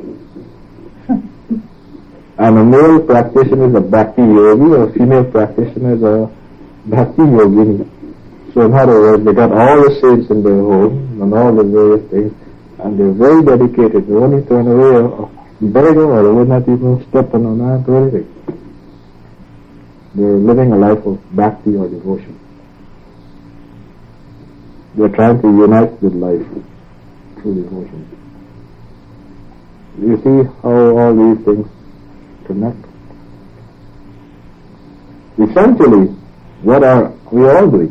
And a male practitioner is a bhakti yogi, or a female practitioner is a bhakti yogini. So in other words, they got all the saints in their home and all the various things, and they're very dedicated. They only turn away a beggar, or they would not even step on an ant or anything. They're living a life of bhakti or devotion. They're trying to unite with life through devotion. You see how all these things connect? Essentially, what are we all doing?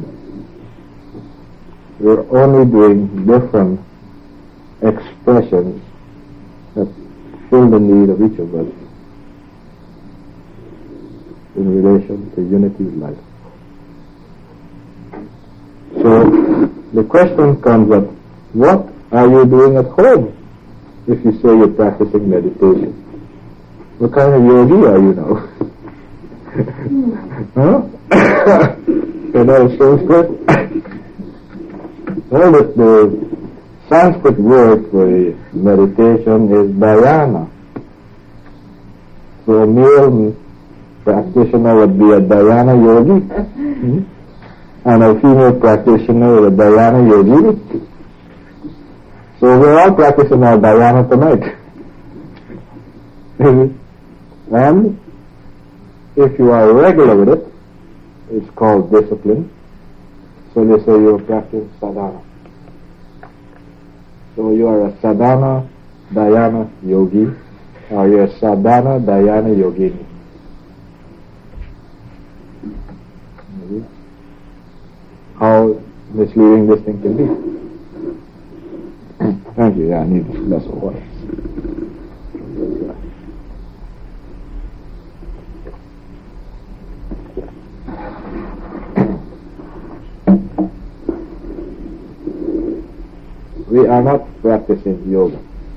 We're only doing different expressions that fill the need of each of us in relation to unity of life. So the question comes up, what are you doing at home if you say you're practicing meditation? What kind of yogi are you now? Huh? Sanskrit? Well, the Sanskrit word for meditation is dhyana. So a male practitioner would be a dhyana yogi, and a female practitioner would be a dhyana yogini. So we're all practicing our dhyana tonight. And if you are regular with it, it's called discipline. So they say you practice sadhana. So you are a sadhana dhyana yogi, or you're a sadhana dhyana yogini. How misleading this thing can be. Thank you. Yeah, I need less of water. We are not practicing yoga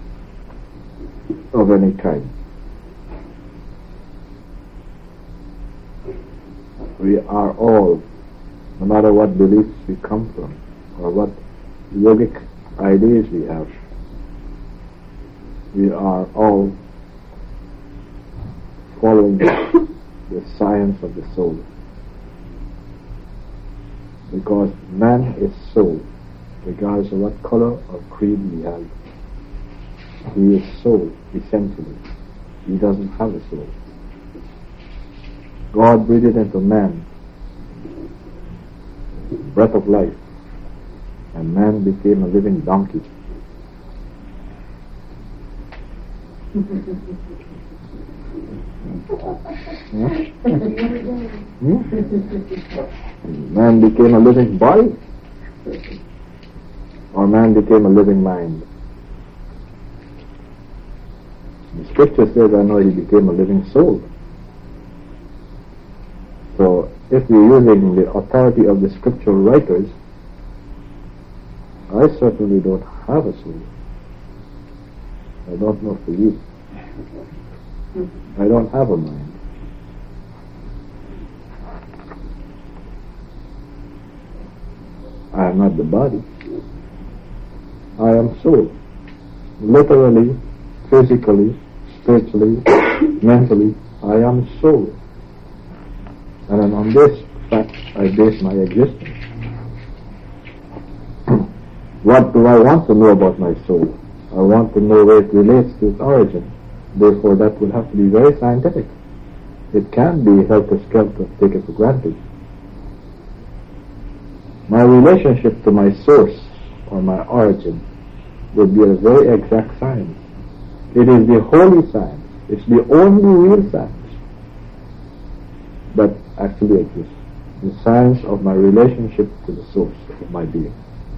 of any kind. We are all, no matter what beliefs we come from or what yogic ideas we have, we are all following the science of the soul. Because man is soul, regardless of what color or creed he has. He is soul, essentially. He doesn't have a soul. God breathed into man breath of life, and man became a living donkey. Man became a living body, or man became a living mind. The scripture says, I know he became a living soul. So, if we're using the authority of the scriptural writers, I certainly don't have a soul. I don't know for you. I don't have a mind. I am not the body. I am soul. Literally, physically, spiritually, mentally, I am soul. And on this fact, I base my existence. What do I want to know about my soul? I want to know where it relates to its origin. Therefore, that would have to be very scientific. It can't be helter-skelter, take it for granted. My relationship to my source, or my origin, would be a very exact science. It is the holy science. It's the only real science that actually exists. The science of my relationship to the source of my being.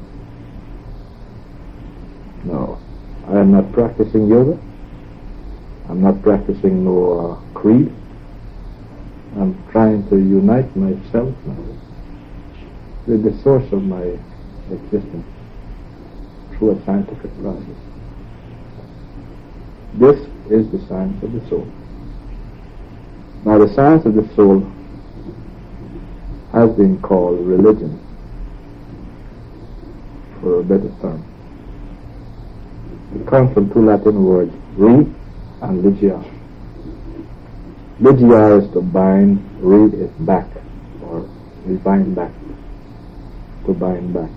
No, I am not practicing yoga. I'm not practicing no creed. I'm trying to unite myself now with the source of my existence through a scientific process. This is the science of the soul. Now, the science of the soul has been called religion, for a better term. It comes from two Latin words, re and ligia. Ligia is to bind, re is back, or we bind back, to bind back.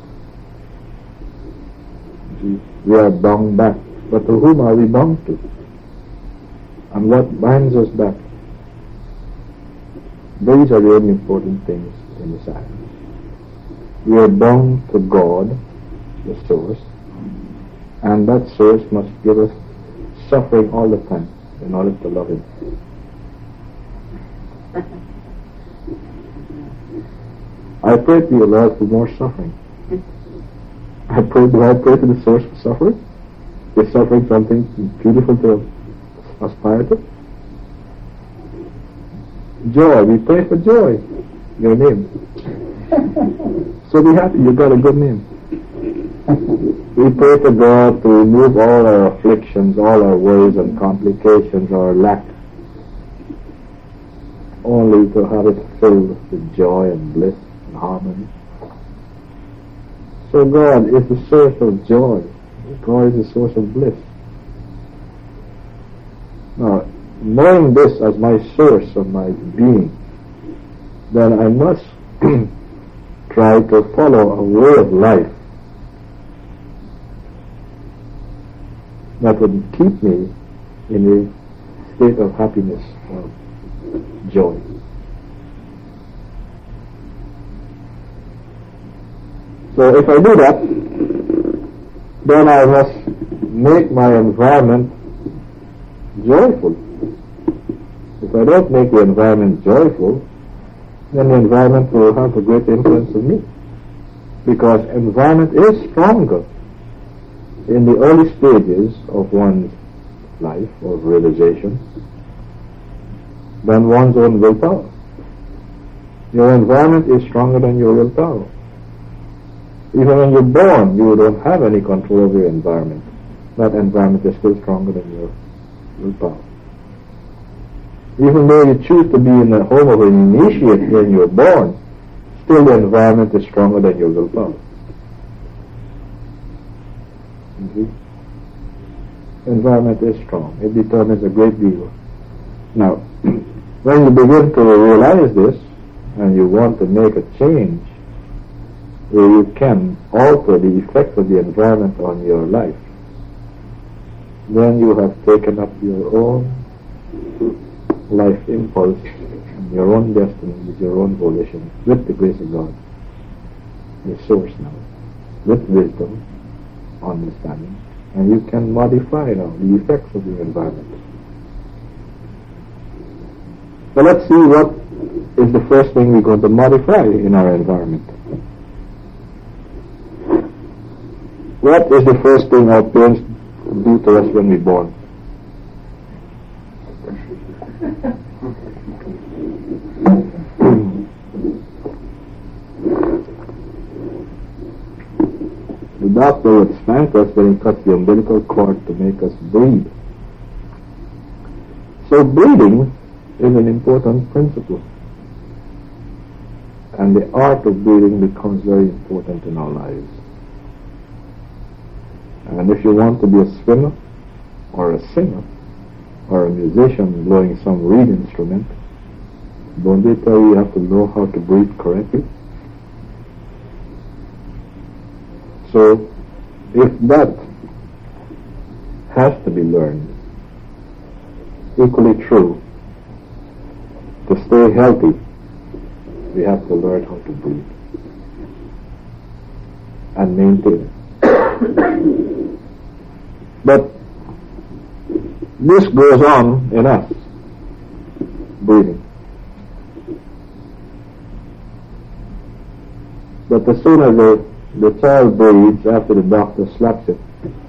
We are bound back, but to whom are we bound to? And what binds us back? These are the only important things in the science. We are bound to God, the source, and that source must give us suffering all the time in order to love Him. I pray to you, Lord, for more suffering. Do I pray to the source for suffering? Is suffering something beautiful to aspire to? Joy, we pray for joy, your name. So be happy, you got a good name. We pray to God to remove all our afflictions, all our worries and complications, our lack, only to have it filled with joy and bliss and harmony. So God is the source of joy. God is the source of bliss. Now, knowing this as my source of my being, then I must try to follow a way of life that would keep me in a state of happiness or joy. So if I do that, then I must make my environment joyful. If I don't make the environment joyful, then the environment will have a great influence on me. Because environment is stronger in the early stages of one's life or realization than one's own willpower. Your environment is stronger than your willpower. Even when you're born, you don't have any control over your environment. That environment is still stronger than your willpower. Even though you choose to be in the home of an initiate when you're born, still the environment is stronger than your willpower. Environment is strong. It determines a great deal. Now, when you begin to realize this, and you want to make a change, where you can alter the effects of the environment on your life, then you have taken up your own life impulse and your own destiny with your own volition, with the grace of God, the source now, with wisdom, understanding, and you can modify now the effects of the environment. So let's see what is the first thing we're going to modify in our environment. What is the first thing our parents do to us when we're born? The doctor would spank us when he cuts the umbilical cord to make us breathe. So breathing is an important principle. And the art of breathing becomes very important in our lives. And if you want to be a swimmer, or a singer, or a musician blowing some reed instrument, don't they tell you have to know how to breathe correctly? So, if that has to be learned, equally true, to stay healthy, we have to learn how to breathe and maintain it. But this goes on in us, breathing. But as soon as the child breathes after the doctor slaps it,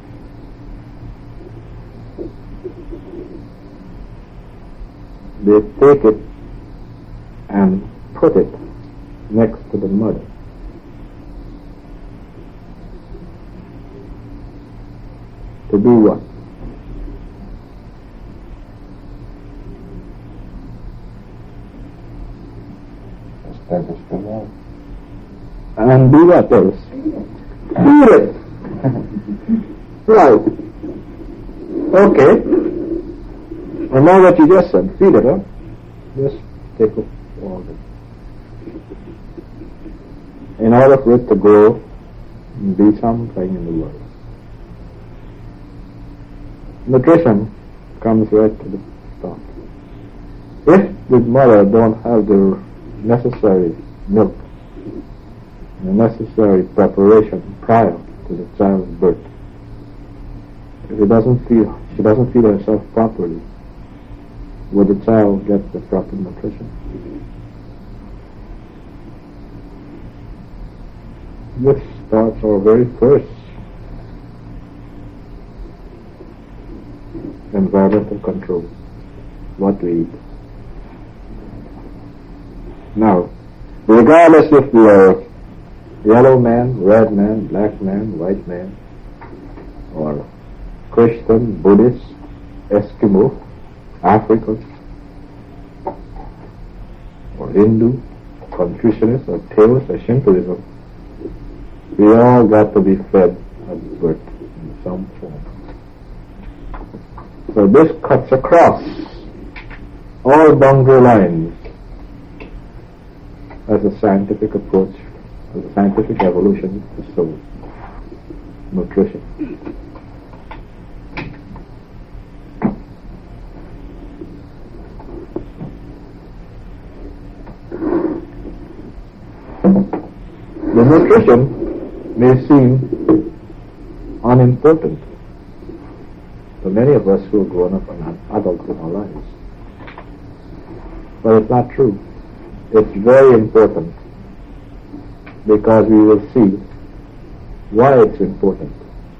they take it and put it next to the mother. To do what? And do what else? Feed it. Right. Okay. And now what you just said, feed it, huh? Just take up all of it. In order for it to grow and be something in the world. Nutrition comes right to the start. If the mother don't have the necessary milk, the necessary preparation prior to the child's birth, if she doesn't feed herself properly, will the child get the proper nutrition? This starts our very first environmental control, what we eat. Now, regardless if we are yellow man, red man, black man, white man, or Christian, Buddhist, Eskimo, African, or Hindu, Confucianist, or Taoist, or Shintoism, we all got to be fed at birth in some form. So this cuts across all boundary lines as a scientific approach, as a scientific evolution to soul nutrition. The nutrition may seem unimportant to many of us who have grown up and adults in our lives. But it's not true. It's very important because we will see why it's important.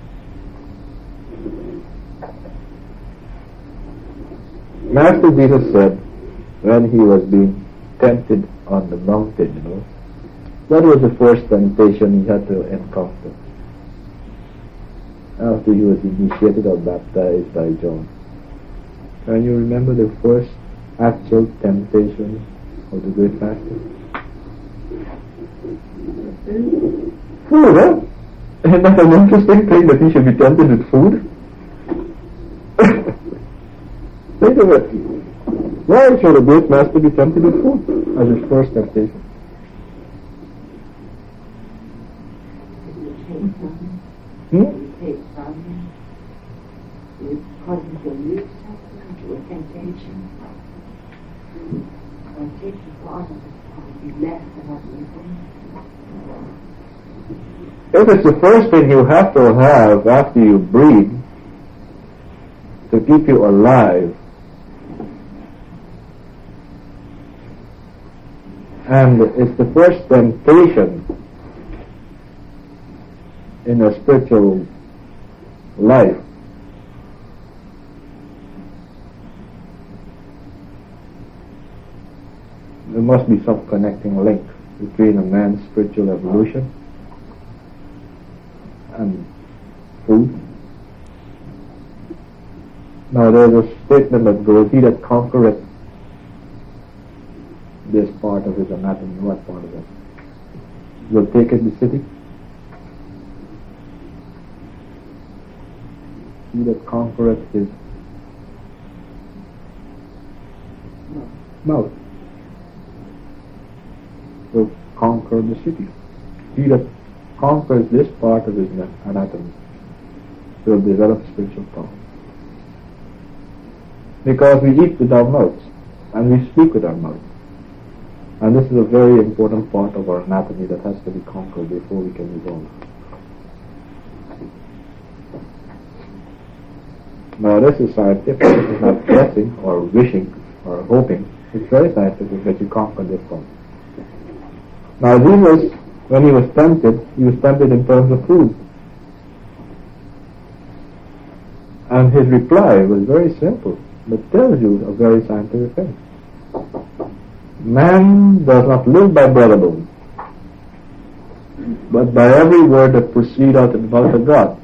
Master Jesus said when he was being tempted on the mountain, what was the first temptation he had to encounter after he was initiated or baptized by John? Can you remember the first actual temptation of the great master? Food, huh? Isn't that an interesting thing that he should be tempted with food? Think of it. Why should a great master be tempted with food as his first temptation?
take from him. It causes the least suffering to a temptation. Or take the part of it, or be less than what we think.
If it's the first thing you have to have after you breathe to keep you alive, and it's the first temptation in a spiritual life, there must be some connecting link between a man's spiritual evolution and food. Now there's a statement that goes, he that conquereth this part of his anatomy. What part of it? Will take it the city. He that conquereth his mouth will conquer the city. He that conquers this part of his anatomy will develop spiritual power. Because we eat with our mouths and we speak with our mouths. And this is a very important part of our anatomy that has to be conquered before we can evolve. Now this is scientific. This is not guessing or wishing or hoping. It's very scientific that you conquer this part. Now Jesus, when he was tempted in terms of food. And his reply was very simple, but tells you a very scientific thing. Man does not live by bread alone, but by every word that proceeds out of the mouth of God.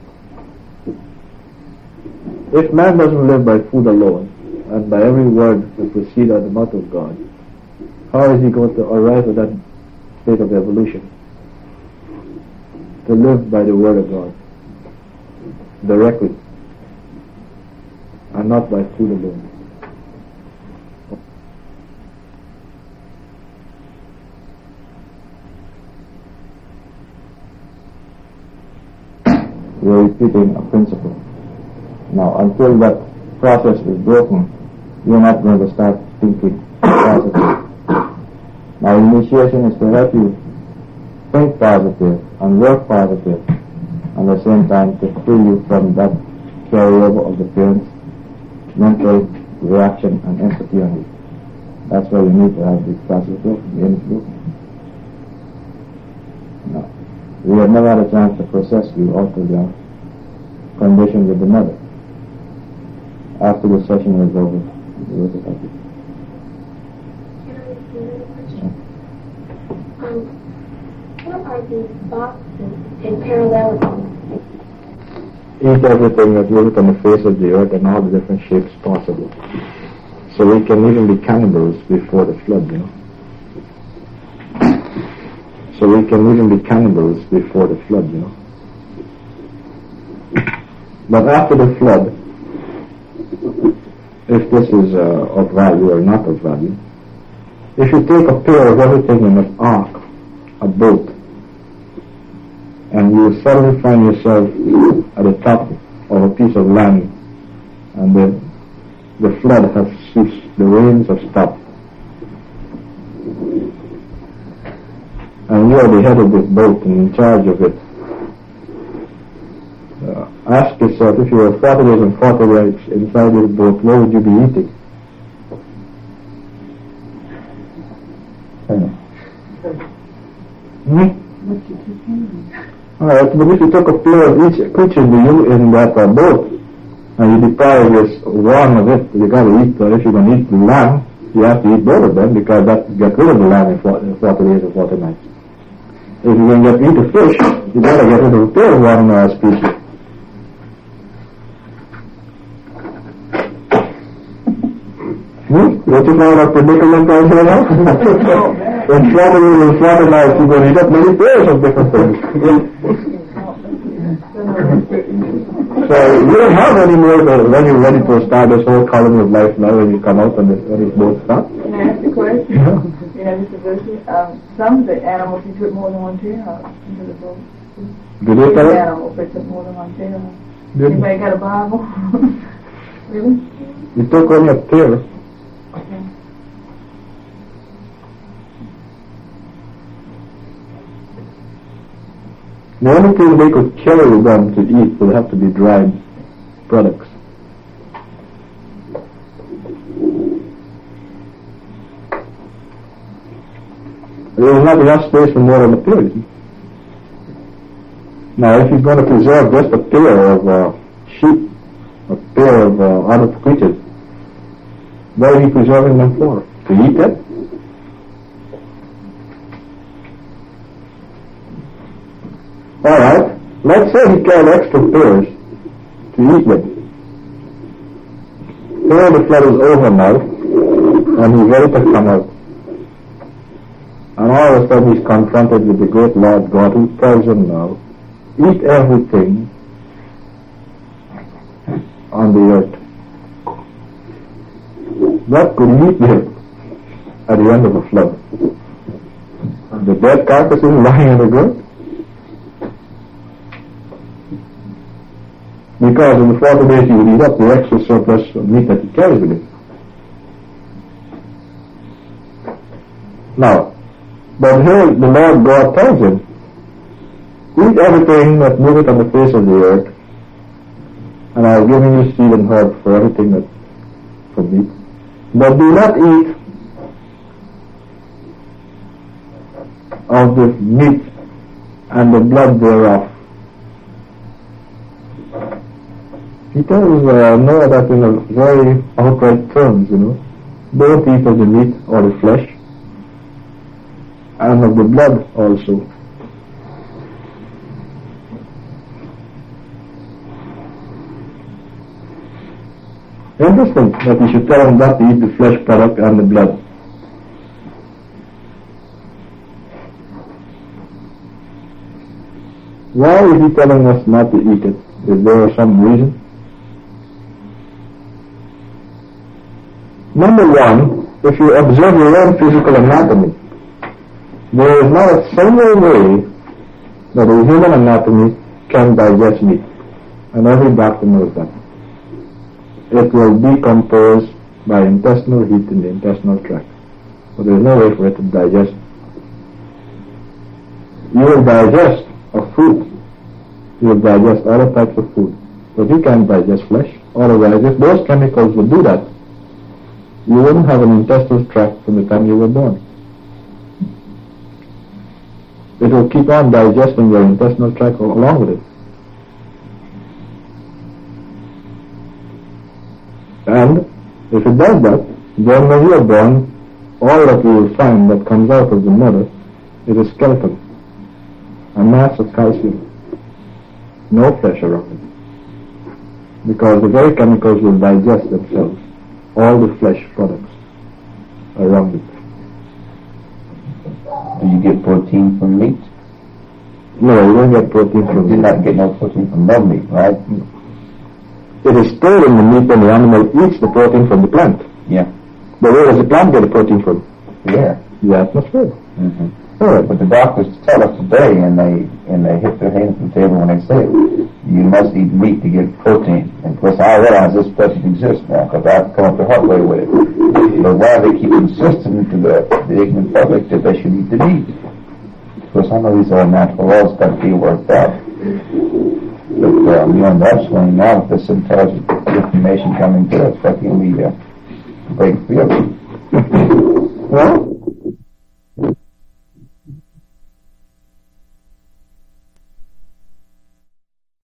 If man doesn't live by food alone, and by every word that proceeds out of the mouth of God, how is he going to arrive at that state of evolution? To live by the word of God directly, and not by food alone.
We're repeating a principle. Now, until that process is broken, you're not going to start thinking positive. Now, initiation is to help you think positive and work positive, and at the same time to free you from that carryover of the parents' mental reaction and empathy on you. That's why you need to have the process broken, the image broken. Now, we have never had a chance to process you alter your condition with the mother. After the session is over, we will look at it.
What are these boxes in parallelism?
Eat everything that lives on the face of the earth in all the different shapes possible. So we can even be cannibals before the flood, you know. So we can even be cannibals before the flood, you know. But after the flood, if this is of value or not of value, if you take a pair of everything in an ark, a boat, and you suddenly find yourself at the top of a piece of land, and the flood has ceased, the rains have stopped, and you are the head of this boat and in charge of it. Ask yourself, if you were 40 days and 40 nights inside this boat, what would you be eating? Alright, but if you took a pair of each creature in that boat, and you deprive one of it, you got to eat, if you're going to eat the lamb, you have to eat both of them, because that get rid of the lamb in 40 days and 40 nights. If you're going to eat a fish, you got to get rid of a pair of one species. What you call a predicament out here now? In 40 days and 40 nights, you're going to eat up many pairs of different things. So you don't have any more when you're ready to start this whole column of life now, when you come out and when this boat starts.
Can I ask a question? You know, Mr. Bussy, some of the animals, you put more than one pair out into the boat.
Do they tell
I
it?
don't know if it took more than one pill.
Did
Anybody got a Bible? Really?
it took only a pill.
Okay.
The only thing they could kill them to eat would have to be dried products. There was not enough space for more than a pill. Now, if he's going to preserve just a pair of sheep, a pair of other creatures, what are he preserving them for? To eat it? Alright, let's say he killed extra pairs to eat them. Here the flood is over now, and he's ready to come out. And all of a sudden he's confronted with the great Lord God who tells him now, eat everything on the earth. What could he eat there at the end of the flood? The dead carcasses lying on the ground? Because in the 40 days he would eat up the extra surplus of meat that he carries with him. Now, but here the Lord God tells him, eat everything that moveth on the face of the earth, and I have given you seed and herb for everything that for meat. But do not eat of the meat and the blood thereof. He tells Noah that in a very outright terms, Don't eat of the meat or the flesh, and of the blood also. Interesting that he should tell him not to eat the flesh product and the blood. Why is he telling us not to eat it? Is there some reason? Number one, if you observe your own physical anatomy, there is not a single way that the human anatomy can digest meat. And every doctor knows that. It will decompose by intestinal heat in the intestinal tract. So there is no way for it to digest. You will digest a fruit. You will digest other types of food. But you can't digest flesh. Otherwise, if those chemicals would do that, you wouldn't have an intestinal tract from the time you were born. It will keep on digesting your intestinal tract along with it. And if it does that, then when you are born, all that you will find that comes out of the mother is a skeleton, a mass of calcium, no flesh around it. Because the very chemicals will digest themselves, all the flesh products around it.
Do you get protein from meat?
No, you don't get protein from meat.
You do not get no protein from no meat, right?
It is stored in the meat when the animal eats the protein from the plant.
Yeah.
But where does the plant get the protein from?
Yeah.
The atmosphere.
Mm-hmm.
Right.
But the doctors tell us today, and they hit their hands on the table when they say, you must eat meat to get protein. And of course, I realize this doesn't exist now, because I've come up the hard way with it. But why they keep insisting to the ignorant public that they should eat the meat? Because I know these are natural laws got to be worked out. But we're on the upswing now with this intelligent information coming to us. What can we break free of it?
Well,